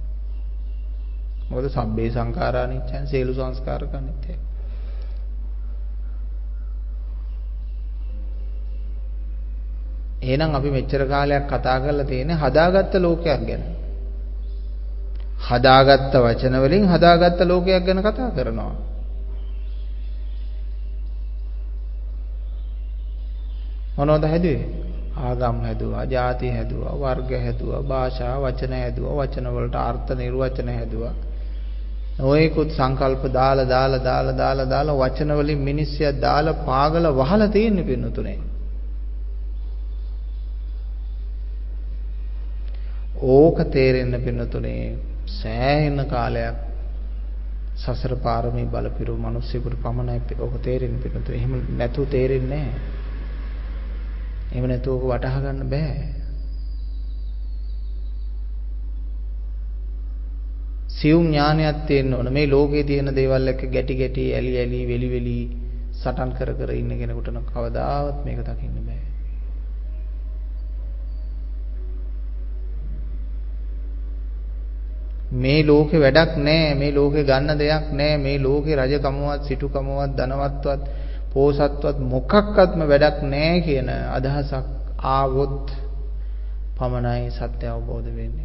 මොකද සබ්බේ සංඛාරා අනිච්චං සියලු සංස්කාර අනිත්‍යයි. එහෙනම් අපි මෙච්චර කාලයක් කතා කරලා තියෙන්නේ හදාගත්ත ලෝකයක් ගැන. හදාගත්ත වචන වලින් හදාගත්ත ලෝකයක් ගැන කතා කරනවා. මොනවද හැදුවේ? ආගම් හැදුවා, ජාති හැදුවා, වර්ග හැදුවා, භාෂා, වචන හැදුවා, වචන වලට අර්ථ නිර්වචන හැදුවා. ඔයකුත් සංකල්ප දාලා දාලා දාලා දාලා දාලා වචන වලින් මිනිස්සයා දාලා පාගල වහලා තියෙන්නේ පින්නතුනේ. ඕක තේරෙන්න පින්නතුනේ සෑහෙන කාලයක් සසර පාරමී බලපිරු මිනිස්සුන්ට පමණයි ඕක තේරෙන්න පින්නතුනේ. එහෙම නැතුව තේරෙන්නේ නැහැ. එහෙම නැතුව ඕක වටහා ගන්න බෑ. සියුම් ඥානයක් තියෙන්න ඕන. මේ ලෝකේ තියෙන දේවල් එක්ක ගැටි ගැටි ඇලි ඇලි වෙලි වෙලි සටන් කර කර ඉන්න කෙනෙකුට නම් කවදාවත් මේක දකින්න බෑ. මේ ලෝකේ වැඩක් නැහැ. මේ ලෝකේ ගන්න දෙයක් නැහැ. මේ ලෝකේ රජකමවත් සිටුකමවත් ධනවත්වත් පෝසත්වත් මොකක්වත්ම වැඩක් නැහැ කියන අදහසක් ආවොත් පමණයි සත්‍ය අවබෝධ වෙන්නේ.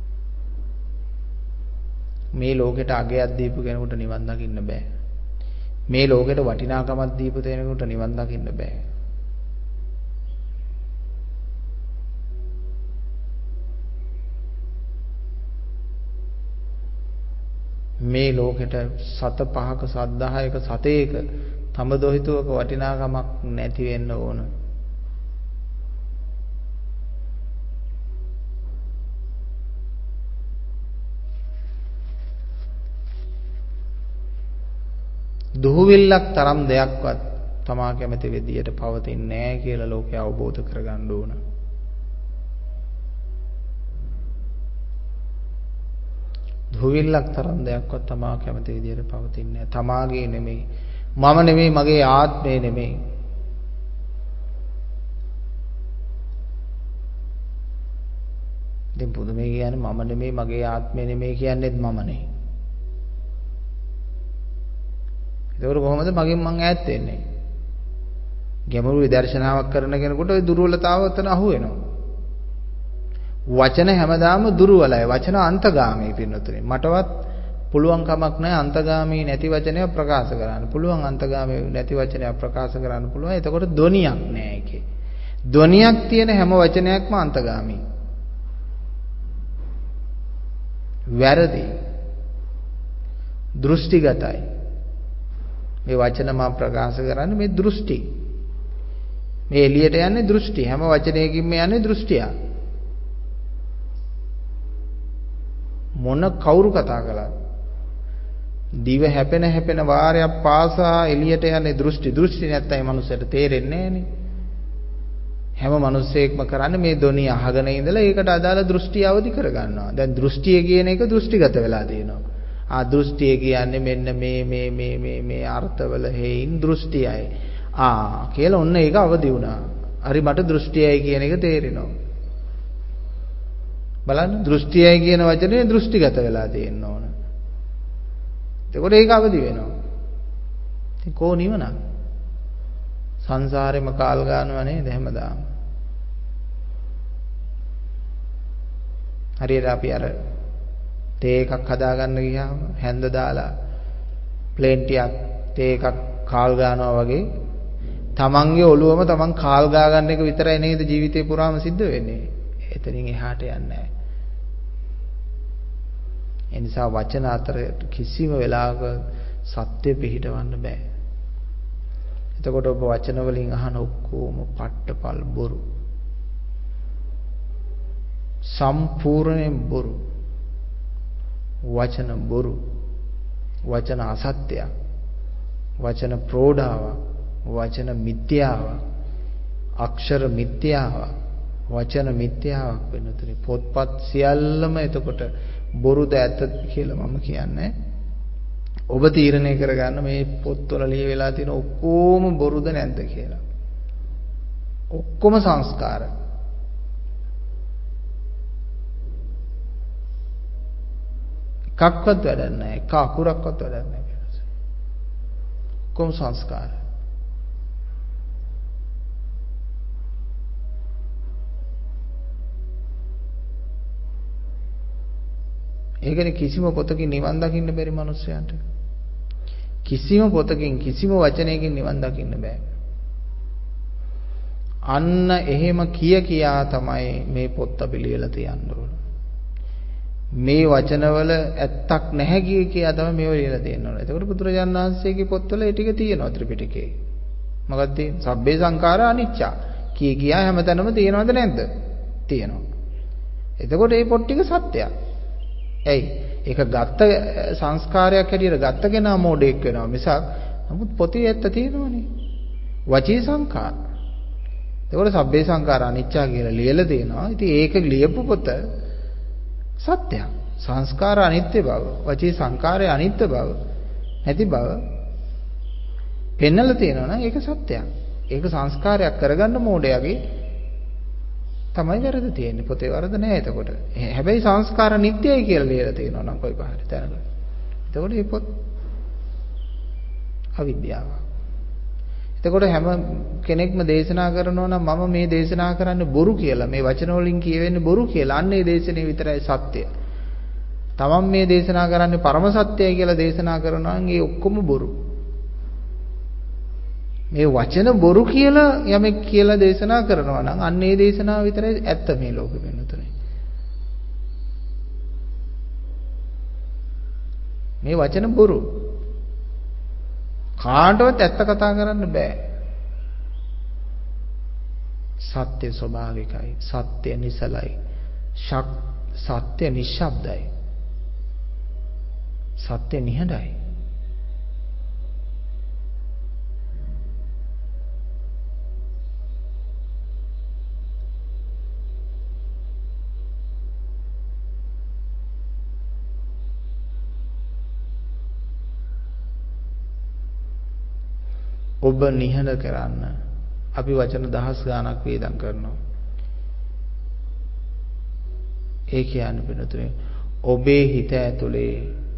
මේ ලෝකෙට අගයක් දීපු කෙනෙකුට නිවන් දකින්න බෑ. මේ ලෝකෙට වටිනාකමක් දීපු දෙනෙකුට නිවන් දකින්න බෑ. මේ ලෝකෙට සත පහක සත දහයක සතේක තම දොහිතුවක වටිනාකමක් නැති වෙන්න ඕන. දුහුවිල්ලක් තරම් දෙයක්වත් තමා කැමති විදියට පවතින්නේ නැහැ කියලා ලෝකය අවබෝධ කරගන්න ඕන. දුහුවිල්ලක් තරම් දෙයක්වත් තමා කැමති විදියට පවතින්නේ නැහැ. තමාගේ නෙමෙයි, මම නෙමෙයි, මගේ ආත්මය නෙමෙයි. දැන් පුදුමේ කියන්නේ මම නෙමෙයි, මගේ ආත්මය නෙමෙයි කියන්නේත් මමනේ. ඒකවල කොහොමද මගෙන් මං ඈත් වෙන්නේ? ගැඹුරු විදර්ශනාවක් කරන කෙනෙකුට ওই දුර්වලතාව උතන අහු වෙනවා. වචන හැමදාම දුර්වලයි. වචන අන්තගාමී පින්නතුනේ. මටවත් පුළුවන් කමක් නැහැ අන්තගාමී නැති වචනයක් ප්‍රකාශ කරන්න. පුළුවන් අන්තගාමී නැති වචනයක් ප්‍රකාශ කරන්න පුළුවන්. එතකොට ධ්වනියක් නැහැ ඒකේ. ධ්වනියක් තියෙන හැම වචනයක්ම අන්තගාමී. වැරදි. දෘෂ්ටිගතයි. මේ වචන මම ප්‍රකාශ කරන්නේ මේ දෘෂ්ටි. මේ එළියට යන්නේ දෘෂ්ටි. හැම වචනයකින්ම යන්නේ දෘෂ්ටිය. මොන කවුරු කතා කළත් දිව හැපෙන හැපෙන වාරයක් පාසා එළියට යන්නේ දෘෂ්ටි. දෘෂ්ටි නැත්තම් මනුස්සයට තේරෙන්නේ නැහනේ. හැම මිනිස්සෙක්ම කරන්නේ මේ ධොනිය අහගෙන ඉඳලා ඒකට අදාළ දෘෂ්ටිය අවදි කරගන්නවා. දැන් දෘෂ්ටිය කියන එක දෘෂ්ටිගත වෙලා තියෙනවා. ආ දෘෂ්ටිය කියන්නේ මෙන්න මේ මේ මේ මේ මේ අර්ථවල හේයින් දෘෂ්ටියයි. ආ කියලා ඔන්න ඒක අවදි වුණා. හරි මට දෘෂ්ටියයි කියන එක තේරෙනවා. බලන්න දෘෂ්ටියයි කියන වචනේ දෘෂ්ටිගත වෙලා තියෙන්න ඕන. එතකොට ඒක අවදි වෙනවා. ඉතින් කෝ නිවන? සංසාරෙම කාල් ගන්නවා නේද හැමදාම. හරියට අපි අර තේ එකක් හදාගන්න ගියාම හැන්ද දාලා ප්ලේන් ටිකක් තේ එකක් කාල් ගන්නවා වගේ තමන්ගේ ඔළුවම තමන් කාල් ගා ගන්න එක විතරයි නේද ජීවිතේ පුරාම සිද්ධ වෙන්නේ. එතනින් එහාට යන්නේ නැහැ. ඒ නිසා වචන අතර කිසිම වෙලාවක සත්‍ය පිහිටවන්න බෑ. එතකොට ඔබ වචන වලින් අහන ඔක්කොම පට්ටපල් බොරු. සම්පූර්ණයෙන් බොරු. වචන බොරු. වචන අසත්‍යයක්. වචන ප්‍රෝඩාවක්. වචන මිත්‍යාවක්. අක්ෂර මිත්‍යාවක්. වචන මිත්‍යාවක් වෙනතුනේ. පොත්පත් සියල්ලම එතකොට බොරුද ඇත්තද කියලා මම කියන්නේ. ඔබ තීරණය කරගන්න මේ පොත්වල ලියවිලා තියෙන ඔක්කොම බොරුද නැද්ද කියලා. ඔක්කොම සංස්කාර. එකක්වත් වැඩක් නැහැ. එක අකුරක්වත් වැඩක් නැහැ. ඔක්කොම සංස්කාර. ඒකනේ කිසිම පොතකින් නිවන් දකින්න බැරි මිනිස්සයන්ට. කිසිම පොතකින් කිසිම වචනයකින් නිවන් දකින්න බෑ. අන්න එහෙම කිය කියා තමයි මේ පොත් අපි ලියලා තියන්න ඕන. මේ වචනවල ඇත්තක් නැහැ කිය කියා තමයි මේව ලියලා තියෙන්න ඕන. එතකොට බුදුරජාණන් වහන්සේගේ පොත්වල ඒ ටික තියෙනවා ත්‍රිපිටකේ. මොකක්ද තියෙන්නේ? සබ්බේ සංඛාරා අනිච්චා. කිය කියා හැමතැනම තියෙනවද නැද්ද? තියෙනවා. එතකොට මේ පොත් ටික සත්‍යයක්. ඇයි? ඒක ගත්ත සංස්කාරයක් හැටියට ගත්ත කෙනා මොඩෙක් වෙනවා මිසක් නමුත් පොතේ ඇත්ත තියෙනවනේ. වචී සංඛාර. ඒකට සබ්බේ සංඛාර අනිච්චා කියලා ලියලා තියෙනවා. ඉතින් ඒක ලියපු පොත සත්‍යයක්. සංස්කාර අනිත්‍ය බව, වචී සංඛාරය අනිත්‍ය බව, නැති බව පෙන්නලා තියෙනවා නම් ඒක සත්‍යයක්. ඒක සංස්කාරයක් කරගන්න මොඩයාගේ තමයි වැරද්ද තියෙන්නේ. පොතේ වරද නැහැ එතකොට. හැබැයි සංස්කාර නිට්ටයයි කියලා ලියලා තියෙනවා නම් කොයි පහරි තැනක. එතකොට මේ පොත් අවිද්‍යාව. එතකොට හැම කෙනෙක්ම දේශනා කරනවා නම් මම මේ දේශනා කරන්නේ බොරු කියලා. මේ වචන වලින් කියවෙන්නේ බොරු කියලා. අන්න ඒ දේශනේ විතරයි සත්‍ය. තමන් මේ දේශනා කරන්නේ පරම සත්‍යයි කියලා දේශනා කරනවා නම් ඒ ඔක්කොම බොරු. මේ වචන බොරු කියලා යමෙක් කියලා දේශනා කරනවා නම් අන්න ඒ දේශනාව විතරයි ඇත්ත මේ ලෝකෙ වෙනතුනේ. මේ වචන බොරු. කාටවත් ඇත්ත කතා කරන්න බෑ. සත්‍ය ස්වභාවිකයි. සත්‍ය නිසලයි. සත්‍ය නිශ්ශබ්දයි. සත්‍ය නිහඬයි. ඔබ නිහඬ කරන්න අපි වචන දහස් ගාණක් වේදම් කරනවා. ඒ කියන්නේ වෙනතුනේ ඔබේ හිත ඇතුලේ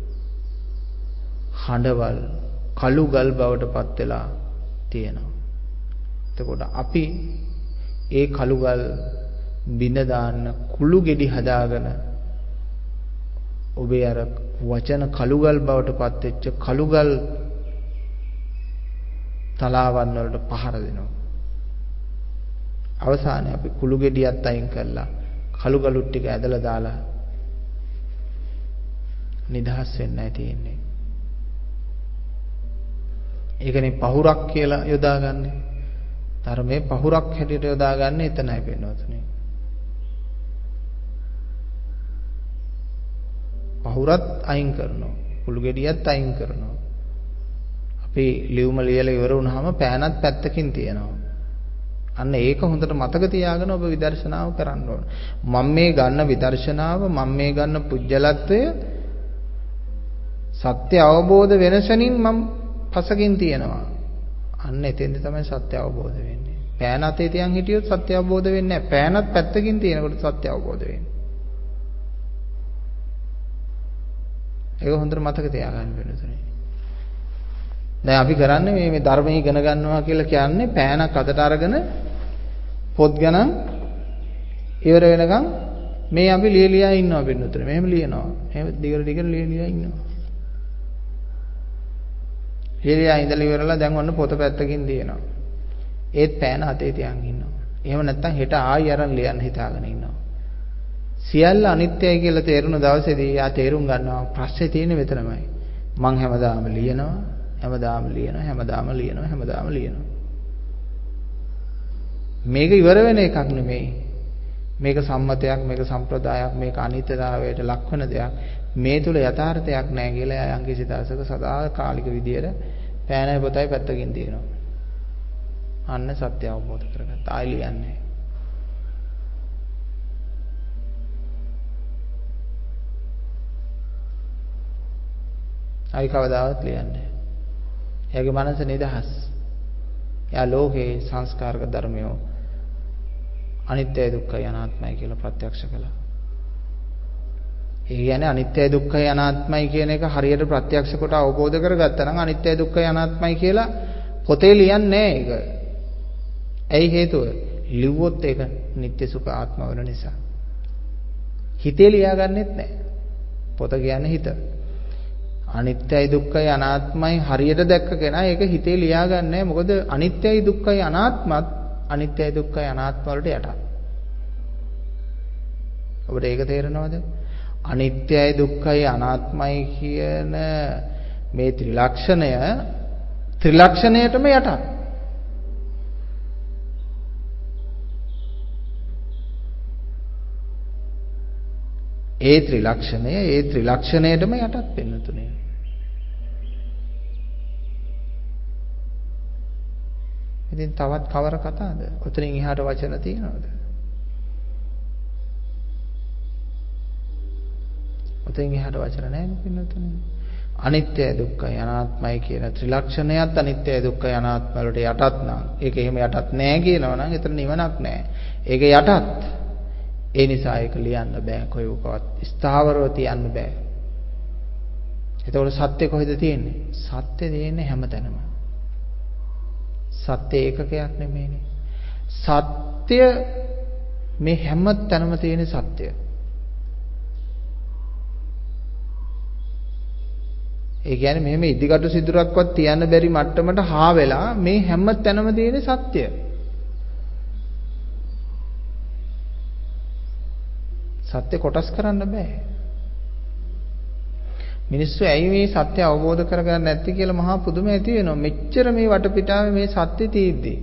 හඬවල් කළු ගල් බවට පත් වෙලා තියෙනවා. එතකොට අපි ඒ කළු ගල් බිඳ දාන්න කුළු ගෙඩි හදාගෙන ඔබේ අර වචන කළු ගල් බවට පත් වෙච්ච කළු ගල් තලාවන් වලට පහර දෙනවා. අවසානයේ අපි කුළු ගෙඩියත් අයින් කරලා කළු ගලුත් ටික ඇදලා දාලා නිදහස් වෙන්නයි තියෙන්නේ. ඒකනේ පහුරක් කියලා යොදාගන්නේ. ධර්මයේ පහුරක් හැටියට යොදාගන්නේ එතනයි වෙනවතුනේ. පහුරත් අයින් කරනවා. කුළු ගෙඩියත් අයින් කරනවා. අපි ලියුම ලියලා ඉවර වුණාම පෑනත් පැත්තකින් තියෙනවා. අන්න ඒක හොඳට මතක තියාගෙන ඔබ විදර්ශනාව කරන්න ඕන. මම මේ ගන්න විදර්ශනාව මම මේ ගන්න පුජ්‍යලත්වය සත්‍ය අවබෝධ වෙනසනින් මම පසකින් තියෙනවා. අන්න එතෙන්ද තමයි සත්‍ය අවබෝධ වෙන්නේ. පෑන අතේ තියන් හිටියොත් සත්‍ය අවබෝධ වෙන්නේ නැහැ. පෑනත් පැත්තකින් තියෙනකොට සත්‍ය අවබෝධ වෙන්නේ. ඒක හොඳට මතක තියාගන්න වෙනවා. දැන් අපි කරන්නේ මේ මේ ධර්මයේ ඉගෙන ගන්නවා කියලා කියන්නේ පෑනක් අතට අරගෙන පොත් ගණන් ඉවර වෙනකන් මේ අපි ලිය ලියා ඉන්නවා පින්නතර. මෙහෙම ලියනවා. එහෙම දිගට දිගට ලිය ලියා ඉන්නවා. ලිය ලියා ඉඳලා ඉවරලා දැන් ඔන්න පොත පැත්තකින් දිනනවා. ඒත් පෑන අතේ තියන් ඉන්නවා. එහෙම නැත්නම් හෙට ආයි අරන් ලියන්න හිතාගෙන ඉන්නවා. සියල්ල අනිත්‍යයි කියලා තේරුණ දවසේදී යා තේරුම් ගන්නවා ප්‍රශ්නේ තියෙන්නේ මෙතනමයි. මං හැමදාම ලියනවා හැමදාම ලියනවා හැමදාම ලියනවා හැමදාම ලියනවා. මේක ඉවර වෙන එකක් නෙමෙයි. මේක සම්මතයක්, මේක සම්ප්‍රදායක්, මේක අනිත්‍යතාවයට ලක් වෙන දෙයක්. මේ තුල යථාර්ථයක් නැහැ කියලා යම් කිසි දවසක සදාකාලික විදියට පෑනයි පොතයි පැත්තකින් තියෙනවා. අන්න සත්‍ය අවබෝධ කරගත්ත. ආයි ලියන්නේ. ආයි කවදාවත් ලියන්නේ. එයාගේ මනස නිදහස්. එයා ලෝකේ සංස්කාරක ධර්මය අනිත්‍යයි දුක්ඛයි අනාත්මයි කියලා ප්‍රත්‍යක්ෂ කළා. ඒ කියන්නේ අනිත්‍යයි දුක්ඛයි අනාත්මයි කියන එක හරියට ප්‍රත්‍යක්ෂ කොට අවබෝධ කරගත්තා නම් අනිත්‍යයි දුක්ඛයි අනාත්මයි කියලා පොතේ ලියන්නේ නැහැ ඒක. ඇයි හේතුව? ලිව්වොත් ඒක නිට්ටය සුඛ ආත්ම වෙන නිසා. හිතේ ලියාගන්නෙත් නැහැ. පොත කියන්නේ හිත. අනිත්‍යයි දුක්ඛයි අනාත්මයි හරියට දැක්ක කෙනා ඒක හිතේ ලියාගන්නේ මොකද අනිත්‍යයි දුක්ඛයි අනාත්මත් අනිත්‍යයි දුක්ඛයි අනාත්ම වලට යටත්. ඔබට ඒක තේරෙනවද? අනිත්‍යයි දුක්ඛයි අනාත්මයි කියන මේ ත්‍රිලක්ෂණය ත්‍රිලක්ෂණයටම යටත්. ඒ ත්‍රිලක්ෂණය ඒ ත්‍රිලක්ෂණයටම යටත් වෙන්න තුනේ. ඉතින් තවත් කවර කතාවද? ඔතනින් එහාට වචන තියෙනවද? ඔතනින් එහාට වචන නැහැ පින්නතුනේ. අනිත්‍යයි දුක්ඛයි අනාත්මයි කියන ත්‍රිලක්ෂණයත් අනිත්‍යයි දුක්ඛයි අනාත්ම වලට යටත් නම් ඒක එහෙම යටත් නැහැ කියනවා නම් එතන නිවනක් නැහැ. ඒක යටත්. ඒ නිසා ඒක ලියන්න බෑ කොහෙවත්. ස්ථාවරව තියන්න බෑ. එතකොට සත්‍ය කොහෙද තියෙන්නේ? සත්‍ය තියෙන්නේ හැමතැනම. සත්‍ය ඒකකයක් නෙමෙයිනේ. සත්‍ය මේ හැම තැනම තියෙන සත්‍ය. ඒ කියන්නේ මෙහෙම ඉදිකටු සිදුරක්වත් තියන්න බැරි මට්ටමට හා වෙලා මේ හැම තැනම තියෙන සත්‍ය. සත්‍ය කොටස් කරන්න බෑ. මිනිස්සු ඇයි මේ සත්‍ය අවබෝධ කරගන්න නැති කියලා මහා පුදුම ඇති වෙනවා. මෙච්චර මේ වටපිටාවේ මේ සත්‍ය තියෙද්දි.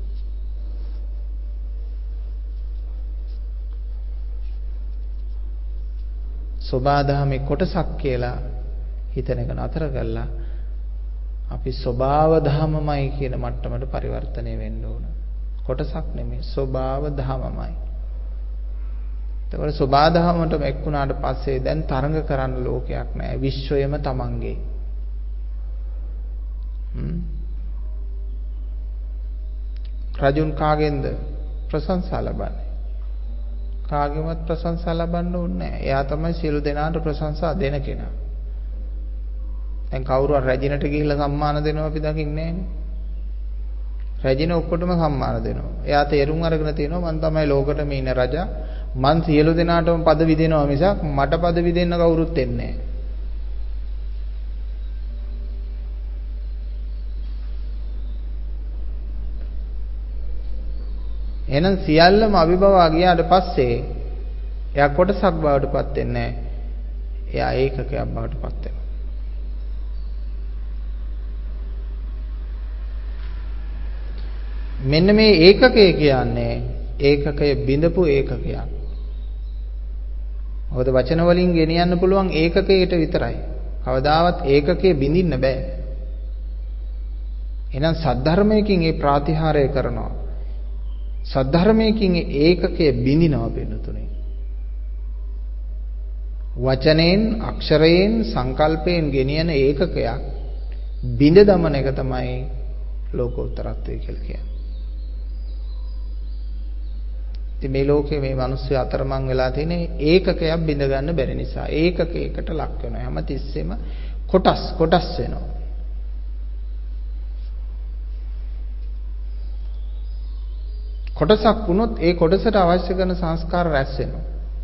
සෝබාදහමේ කොටසක් කියලා හිතන එක නතර කරලා අපි ස්වභාව ධර්මමයි කියන මට්ටමට පරිවර්තනය වෙන්න ඕන. කොටසක් නෙමෙයි ස්වභාව ධර්මමයි. ඒතකොට ස්වභාව ධර්මයට එක්ුණාට පස්සේ දැන් තරඟ කරන්න ලෝකයක් නැහැ. විශ්වයම තමන්ගේ. හ්ම්. රජුන් කාගෙන්ද ප්‍රශංසා ලබන්නේ? කාගෙවත් ප්‍රශංසා ලබන්න ඕනේ නැහැ. එයා තමයි සියලු දෙනාට ප්‍රශංසා දෙන කෙනා. දැන් කවුරුහරි රැජිනට ගිහිල්ලා සම්මාන දෙනවා අපි දකින්නේ නැහැනේ. රැජින ඔක්කොටම සම්මාන දෙනවා. එයා තේරුම් අරගෙන තියෙනවා මම තමයි ලෝකෙටම ඉන්න රජා. මං සියලු දෙනාටම පදවි දෙනවා මිසක් මට පදවි දෙන්න කවුරුත් එන්නේ නැහැ. එහෙනම් සියල්ලම අවිභවා ගියාට පස්සේ එයා කොටසක් බවට පත් වෙන්නේ නැහැ. එයා ඒකකයක් බවට පත් වෙනවා. මෙන්න මේ ඒකකය කියන්නේ ඒකකය බිඳපු ඒකකයක්. මොකද වචන වලින් ගෙනියන්න පුළුවන් ඒකකයට විතරයි. කවදාවත් ඒකකය බිඳින්න බෑ. එහෙනම් සද්ධර්මයකින් ඒ ප්‍රාතිහාරය කරනවා. සද්ධර්මයකින් ඒකකය බිඳිනවා වෙනතුනේ. වචනෙන්, අක්ෂරයෙන්, සංකල්පයෙන් ගෙනියන ඒකකයක් බිඳ දමන එක තමයි ලෝකෝත්තරත්වය කියලා කියන්නේ. ඉතින් මේ ලෝකේ මේ මිනිස්සු අතරමං වෙලා තියෙන ඒකකයක් බිඳ ගන්න බැරි නිසා ඒකකයකට ලක් වෙනවා. හැම තිස්සෙම කොටස් කොටස් වෙනවා. කොටසක් වුණොත් ඒ කොටසට අවශ්‍ය කරන සංස්කාර රැස් වෙනවා.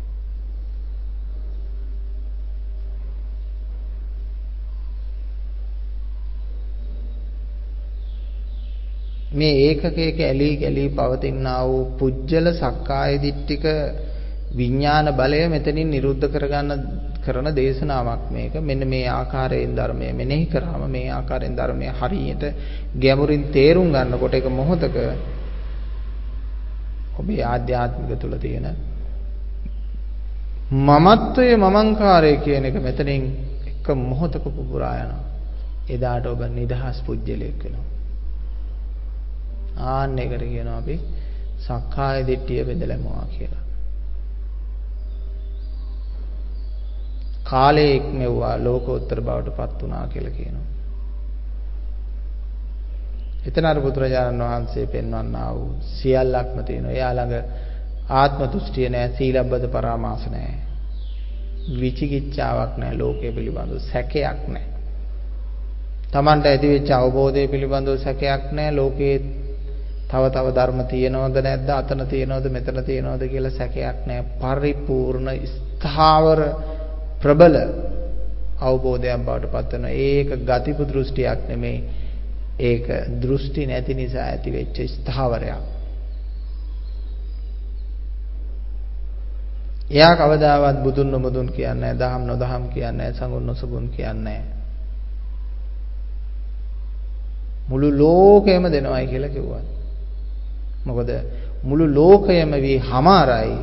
මේ ඒකකයක ඇලී ගැලී පවතිනා වූ පුජ්‍යල සක්කාය දිට්ඨික විඥාන බලය මෙතනින් නිරුද්ධ කරගන්න කරන දේශනාවක් මේක. මෙන්න මේ ආකාරයෙන් ධර්මය මෙනෙහි කරාම මේ ආකාරයෙන් ධර්මය හරියට ගැඹුරින් තේරුම් ගන්නකොට ඒක මොහොතක ඔබේ ආධ්‍යාත්මික තුල තියෙන මමත්වයේ මමංකාරය කියන එක මෙතනින් එක මොහොතක පුපුරා යනවා. එදාට ඔබ නිදහස් පුජ්‍යලයක් වෙනවා. ආන්න එකට කියනවා අපි සක්කාය දිට්ඨිය බෙදලමවා කියලා. කාලයේ ඉක්මෙව්වා ලෝකෝත්තර බවට පත් වුණා කියලා කියනවා. එතන අර බුදුරජාණන් වහන්සේ පෙන්වන්නා වූ සියල්ලක්ම තියෙනවා. එයා ළඟ ආත්ම දෘෂ්ටිය නැහැ, සීලබ්බත පරාමාස නැහැ. විචිකිච්ඡාවක් නැහැ ලෝකයේ පිළිබඳව, සැකයක් නැහැ. Tamanට ඇතිවෙච්ච අවබෝධය පිළිබඳව සැකයක් නැහැ. ලෝකයේ තව තව ධර්ම තියෙනවද නැද්ද, අතන තියෙනවද මෙතන තියෙනවද කියලා සැකයක් නැහැ. පරිපූර්ණ ස්ථාවර ප්‍රබල අවබෝධයක් බවට පත් වෙනවා. ඒක ගතිපු දෘෂ්ටියක් නෙමෙයි. ඒක දෘෂ්ටි නැති නිසා ඇතිවෙච්ච ස්ථාවරයක්. එයා කවදාවත් බුදුන් නොබුදුන් කියන්නේ නැහැ, දහම් නොදහම් කියන්නේ නැහැ, සඟුන් නොසඟුන් කියන්නේ නැහැ. මුළු ලෝකයම දෙනවයි කියලා කිව්වා. මොකද මුළු ලෝකයම වී හමාරයි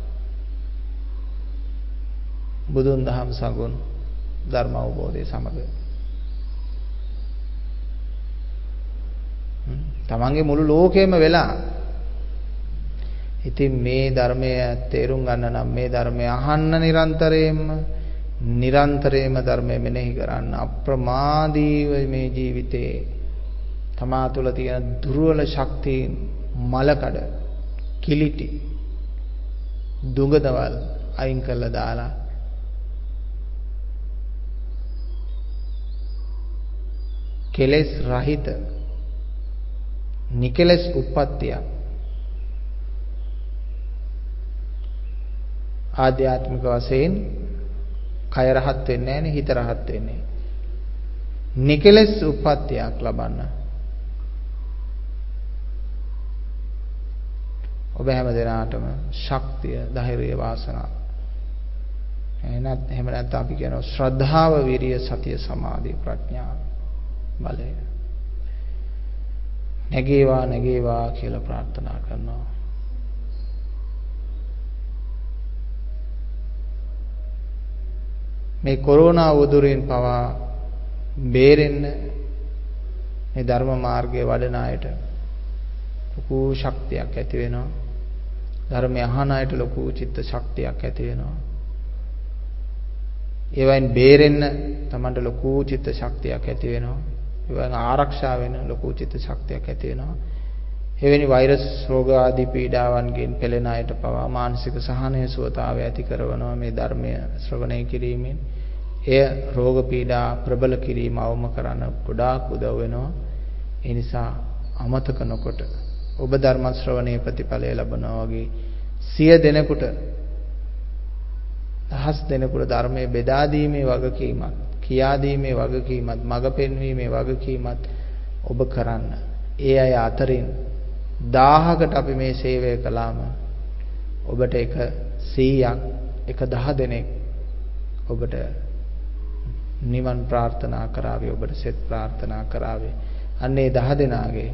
බුදුන් දහම් සඟුන් ධර්ම අවබෝධය සමග. තමන්ගේ මුළු ලෝකෙම වෙලා. ඉතින් මේ ධර්මය තේරුම් ගන්න නම් මේ ධර්මය අහන්න නිරන්තරයෙන්ම නිරන්තරයෙන්ම ධර්මය මෙනෙහි කරන්න අප්‍රමාදීව මේ ජීවිතේ තමා තුළ තියෙන දුර්වල ශක්තිය මලකඩ කිලිටි දුඟදවල් අයින් කරලා දාලා කෙලෙස් රහිත නිකලස් උප්පත්තිය ආධ්‍යාත්මික වශයෙන් කය රහත් වෙන්නේ නැහැ නේ, හිත රහත් වෙන්නේ. නිකලස් උප්පත්තියක් ලබන්න ඔබ හැම දිනාටම ශක්තිය, ධෛර්යය, වාසනාව. එහෙනම් එහෙම නැත්නම් අපි කියනවා ශ්‍රද්ධාව, විරිය, සතිය, සමාධිය, ප්‍රඥාව බලය. නැගේවා නැගේවා කියලා ප්‍රාර්ථනා කරනවා. මේ කොරෝනා උදුරින් පවා බේරෙන්න මේ ධර්ම මාර්ගයේ වඩන අයට ලොකු ශක්තියක් ඇති වෙනවා. ධර්මය අහන අයට ලොකු චිත්ත ශක්තියක් ඇති වෙනවා. ඒවෙන් බේරෙන්න තමන්ට ලොකු චිත්ත ශක්තියක් ඇති වෙනවා. ඒවෙන් ආරක්ෂා වෙන ලොකු චිත්ත ශක්තියක් ඇති වෙනවා. එවැනි වෛරස් රෝග ආදී පීඩාවන්ගෙන් පෙළෙන අයට පවා මානසික සහනය සුවතාවය ඇති කරනවා මේ ධර්මය ශ්‍රවණය කිරීමෙන්. එය රෝග පීඩා ප්‍රබල කිරීම අවම කරන්න ගොඩාක් උදව් වෙනවා. ඒ නිසා අමතක නොකොට ඔබ ධර්ම ශ්‍රවණයේ ප්‍රතිඵලය ලබනවා වගේ සිය දෙනෙකුට දහස් දෙනෙකුට ධර්මයේ බෙදා දීමේ වගකීමත්, කියා දීමේ වගකීමත්, මඟ පෙන්වීමේ වගකීමත් ඔබ කරන්න. ඒ අය අතරින් දහයකට අපි මේ සේවය කළාම ඔබට එක සීයක්, එක දහ දෙනෙක් ඔබට නිවන් ප්‍රාර්ථනා කරાવી, ඔබට සෙත් ප්‍රාර්ථනා කරાવી. අන්නේ දහ දෙනාගේ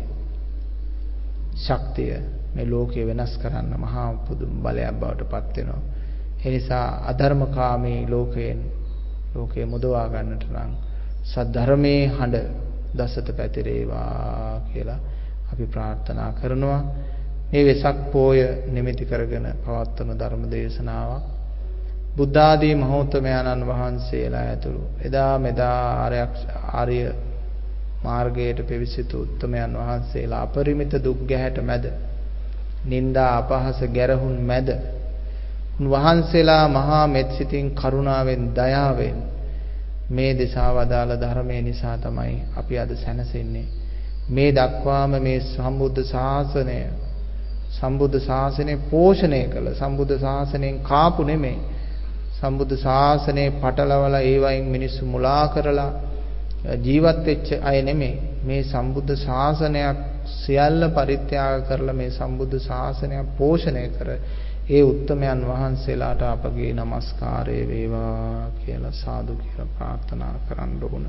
ශක්තිය මේ ලෝකය වෙනස් කරන්න මහා පුදුම බලයක් බවට පත් වෙනවා. ඒ නිසා අධර්මකාමී ලෝකයෙන් ලෝකය මුදවා ගන්නට නම් සද්ධර්මයේ හඬ දසත පැතිරේවා කියලා අපි ප්‍රාර්ථනා කරනවා. මේ වෙසක් පෝය නිමිති කරගෙන පවත්වන ධර්ම දේශනාවක් බුද්ධ ආදී මහෝත්තමයන්න් වහන්සේලා ඇතුළු එදා මෙදා ආර්ය මාර්ගයට පිවිසිතු උත්තමයන් වහන්සේලා අපරිමිත දුක් ගැහැට මැද, නිന്ദා අපහාස ගැරහුන් මැද උන්වහන්සේලා මහා මෙත්සිතින් කරුණාවෙන් දයාවෙන් මේ දේශා වදාළ ධර්මයේ නිසා තමයි අපි අද සැනසෙන්නේ. මේ දක්වාම මේ සම්බුද්ධ ශාසනය සම්බුද්ධ ශාසනය පෝෂණය කළ, සම්බුද්ධ ශාසනයෙන් කාපු නෙමෙයි, සම්බුද්ධ ශාසනයේ පටලවලා ඒ වයින් මිනිස්සු මුලා කරලා ජීවත් වෙච්ච අය නෙමෙයි. මේ සම්බුද්ධ ශාසනයක් සියල්ල පරිත්‍යාග කරලා මේ සම්බුද්ධ ශාසනය පෝෂණය කර ඒ උත්තමයන් වහන්සේලාට අපගේ নমස්කාරය වේවා කියලා සාදු කියලා ප්‍රාර්ථනා කරන්න ඕන.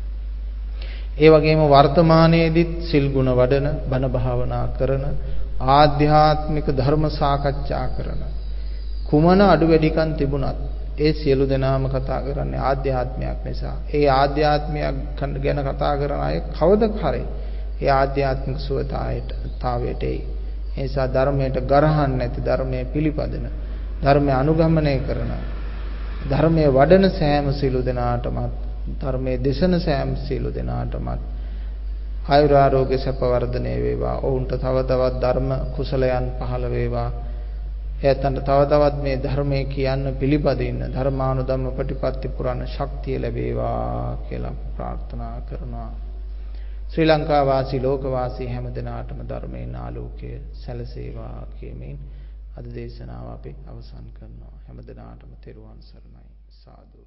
ඒ වගේම වර්තමානයේදීත් සිල් ගුණ වඩන, බණ භාවනා කරන, ආධ්‍යාත්මික ධර්ම සාකච්ඡා කරන කුමන අඩු වැඩිකම් තිබුණත් ඒ සියලු දෙනාම කතා කරන්නේ ආධ්‍යාත්මයක් නිසා. ඒ ආධ්‍යාත්මයක් ගැන කතා කරන අය කවද කරේ ඒ ආධ්‍යාත්මික සුවතාවයට ඒ නිසා ධර්මයට ගරහන්නේ නැති, ධර්මයේ පිළිපදන, ධර්මය අනුගමනය කරන, ධර්මයේ වඩන සෑම සියලු දෙනාටමත්, ධර්මයේ දේශන සෑම සියලු දෙනාටමත් ආයුර ආරෝග්‍ය සැප වර්ධනය වේවා. ඔවුන්ට තව තවත් ධර්ම කුසලයන් පහළ වේවා. එයතන්ට තව තවත් මේ ධර්මයේ කියන්න පිළිපදින්න, ධර්මානුධම්ම ප්‍රතිපත්ති පුරාණ ශක්තිය ලැබේවා කියලා ප්‍රාර්ථනා කරනවා. ශ්‍රී ලංකා වාසී ලෝක වාසී හැම දිනාටම ධර්මයෙන් ආලෝකය සැලසේවා කියමින් අද දේශනාව අපි අවසන් කරනවා. හැම දිනාටම තෙරුවන් සරණයි. සාදු.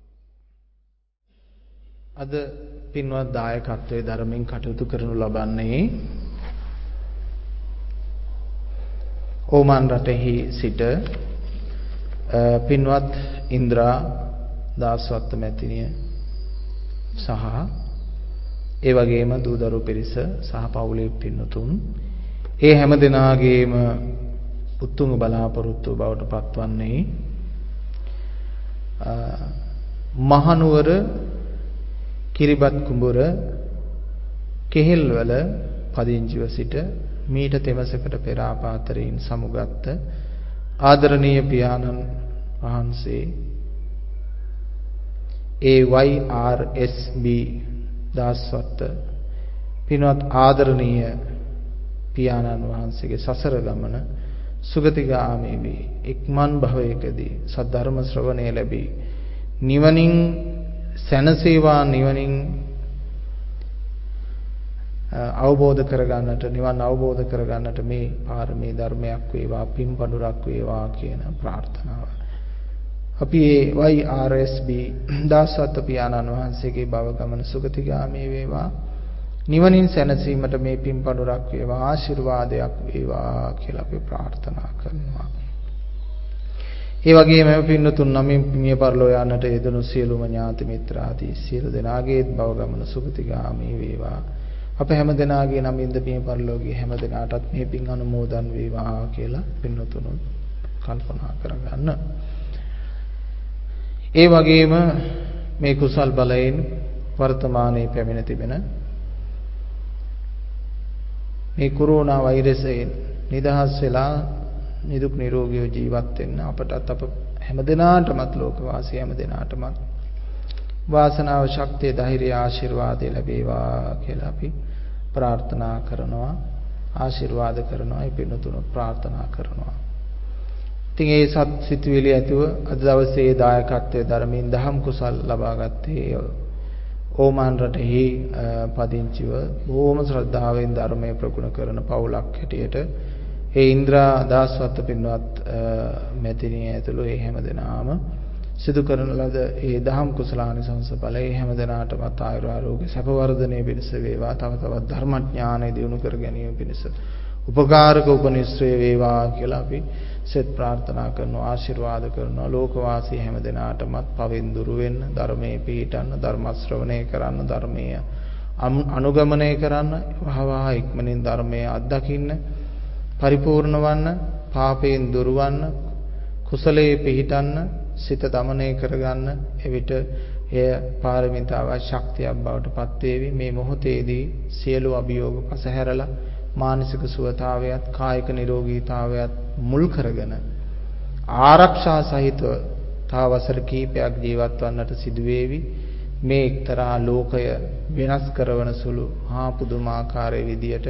අද පින්වත් දායකත්වයේ ධර්මයෙන් කටයුතු කරනු ලබන්නේ ඕමන් රටෙහි සිට පින්වත් ඉන්ද්‍රා දාස්වත්ත මැතිණිය සහ ඒ වගේම දූ දරු පිරිස සහ පවුලේ පින්නතුන්, ඒ හැම දෙනාගේම උතුම් බලාපොරොත්තු බවට පත්වන්නේ මහනුවර කිරිබත් කුඹුර කෙහෙල්වල පදිංචිව සිට මීට තෙමසකට පෙර ආපාතරයෙන් සමුගත් ආදරණීය පියාණන් වහන්සේ ඒ වයි ආර් එස් බී දාස්වත්ත පින්වත් ආදරණීය පියාණන් වහන්සේගේ සසර ගමන සුගතිගාමී වී එක්මන් භවයකදී සද්ධර්ම ශ්‍රවණය ලැබී නිවනින් සැනසීවා, නිවනින් අවබෝධ කරගන්නට, නිවන් අවබෝධ කරගන්නට මේ පාරමී ධර්මයක් වේවා, පින්පඬුරක් වේවා කියන ප්‍රාර්ථනාව. අපි ඒ Y R S B දාසත් පියාණන් වහන්සේගේ භව ගමන සුගතිගාමී වේවා. නිවනින් සැනසීමට මේ පින්පඩුරක් වේවා, ආශිර්වාදයක් වේවා කියලා අපි ප්‍රාර්ථනා කරනවා. ඒ වගේම පින්නතුන් නමින් මිය පරලෝ යන්නට යෙදුණු සියලුම ඥාති මිත්‍රාදී සියලු දෙනාගේ භව ගමන සුගතිගාමී වේවා. අප හැම දෙනාගේ නමින්ද මිය පරලෝකයේ හැම දෙනාටත් මේ පින් අනුමෝදන් වේවා කියලා පින්නතුන් කල්පනා කරගන්න. ඒ වගේම මේ කුසල් බලයෙන් වර්තමානයේ පැමිණ තිබෙන මේ කොරෝනා වෛරසයෙන් නිදහස් වෙලා නිදුක් නිරෝගීව ජීවත් වෙන්න අපටත් අප හැමදෙනාටමත් ලෝකවාසී හැමදෙනාටමත් වාසනාව ශක්තිය ධෛර්යය ආශිර්වාදය ලැබේවා කියලා අපි ප්‍රාර්ථනා කරනවා ආශිර්වාද කරනවා ඒ පින්තුණු ප්‍රාර්ථනා කරනවා. ඉතින් ඒ සත් සිතුවිලි ඇතුව අද දවසේ දායකත්වයේ ධර්මයෙන් දහම් කුසල් ලබාගත්තේ ඕමාන් රටෙහි පදිංචිව බොහොම ශ්‍රද්ධාවෙන් ධර්මයේ ප්‍රගුණ කරන පවුලක් හැටියට ඒ ඉන්ද්‍රා දාස්වත්ත පින්වත් මෙතිණිය ඇතුළු ඒ හැමදෙනාම සිදු කරන ලද ඒ දහම් කුසලානිසංස බලය හැම දිනාටමත් ආයුර ආරෝග්‍ය සැප වර්ධනයේ පිණිස වේවා. තව තවත් ධර්මඥානය දියුණු කර ගැනීම පිණිස උපකාරක උපනිශ්‍රේ වේවා කියලා අපි සෙත් ප්‍රාර්ථනා කරනවා ආශිර්වාද කරනවා. ලෝකවාසී හැම දිනාටමත් පවෙන් දුරු වෙන්න, ධර්මයේ පිහිටන්න, ධර්ම ශ්‍රවණය කරන්න, ධර්මයේ අනුගමනය කරන්න, වහවහ ඉක්මනින් ධර්මයේ අත්දකින්න, පරිපූර්ණ වන්න, පාපයෙන් දුරවන්න, කුසලයේ පිහිටන්න, සිත දමනය කරගන්න. එවිට එය පාරමිතාව ශක්තියක් බවට පත් වේවි. මේ මොහොතේදී සියලු අභියෝග පසහැරලා මානසික සුවතාවයත් කායික නිරෝගීතාවයත් මුල් කරගෙන ආරක්ෂා සහිතව තව වසර කිහිපයක් ජීවත් වන්නට සිදු වේවි. මේ එක්තරා ලෝකය වෙනස් කරන සුළු හා පුදුමාකාරයේ විදියට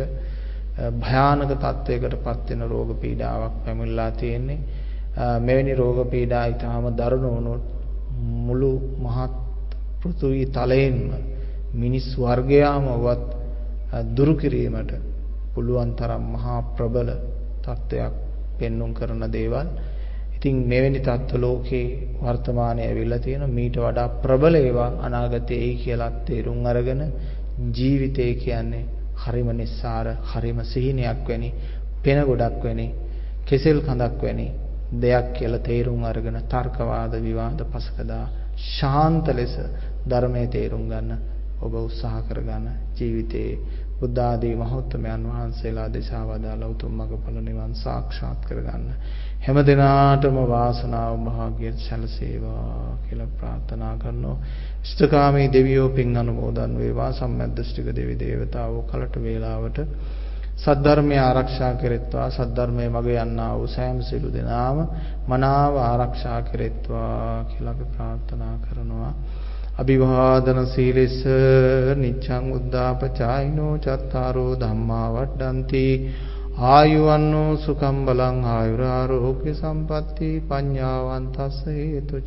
භයානක තත්වයකට පත් වෙන රෝග පීඩාවක් පැමිණලා තියෙන්නේ. මෙවැනි රෝග පීඩා ඊටාම දරුණු වුණොත් මුළු මහත් පෘථිවි තලයෙන්ම මිනිස් වර්ගයාම වත් දුරු කිරීමට පුළුවන් තරම් මහා ප්‍රබල තත්වයක් පෙන්눔 කරන දේවල්. ඉතින් මෙවැනි තත්ත්ව ලෝකේ වර්තමානයේ ඇවිල්ලා තියෙනවා. මීට වඩා ප්‍රබල ඒවා අනාගතයේ එයි කියලා තේරුම් අරගෙන ජීවිතය කියන්නේ හරිම නිස්සාර, හරිම සිහිනයක් වැනි, පෙන ගොඩක් වැනි, කෙසෙල් කඳක් වැනි දෙයක් කියලා තේරුම් අරගෙන තර්කවාද විවාද පසකදා ශාන්ත ලෙස ධර්මයේ තේරුම් ගන්න ඔබ උත්සාහ කරගන්න. ජීවිතේ බුද්ධ ආදී මහෞත්මයන් වහන්සේලා දේශා වදාළ උතුම් මඟඵල නිවන් සාක්ෂාත් කරගන්න හැම දිනාටම වාසනාව භාග්‍ය සැලසේවා කියලා ප්‍රාර්ථනා කරනවා. ඉෂ්ඨකාමී දෙවියෝ පින් අනුමෝදන් වේවා. සම්මද්දෘෂ්ටික දෙවි දේවතාවෝ කලට වේලාවට සද්ධර්මය ආරක්ෂා කෙරෙත්වා. සද්ධර්මයේ මග යන්නා වූ සෑම සිළු දෙනාම මනාව ආරක්ෂා කෙරෙත්වා කියලා අපි ප්‍රාර්ථනා කරනවා. අභිවාදන සීලෙස නිච්ඡං උද්ධාපචායිනෝ චත්තාරෝ ධම්මා වඩ්ඩಂತಿ ආයුවන්නෝ සුඛං බලං ආයුරාෝග්‍ය සම්පatti පඤ්ඤාවන්තස්ස හේතුච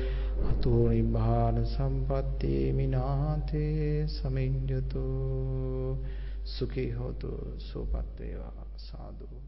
අතෝ නිබ්බාන සම්පatti මිනාතේ සමිඤ්ඤතු සුඛී හෝතු සෝපත් වේවා. සාදු.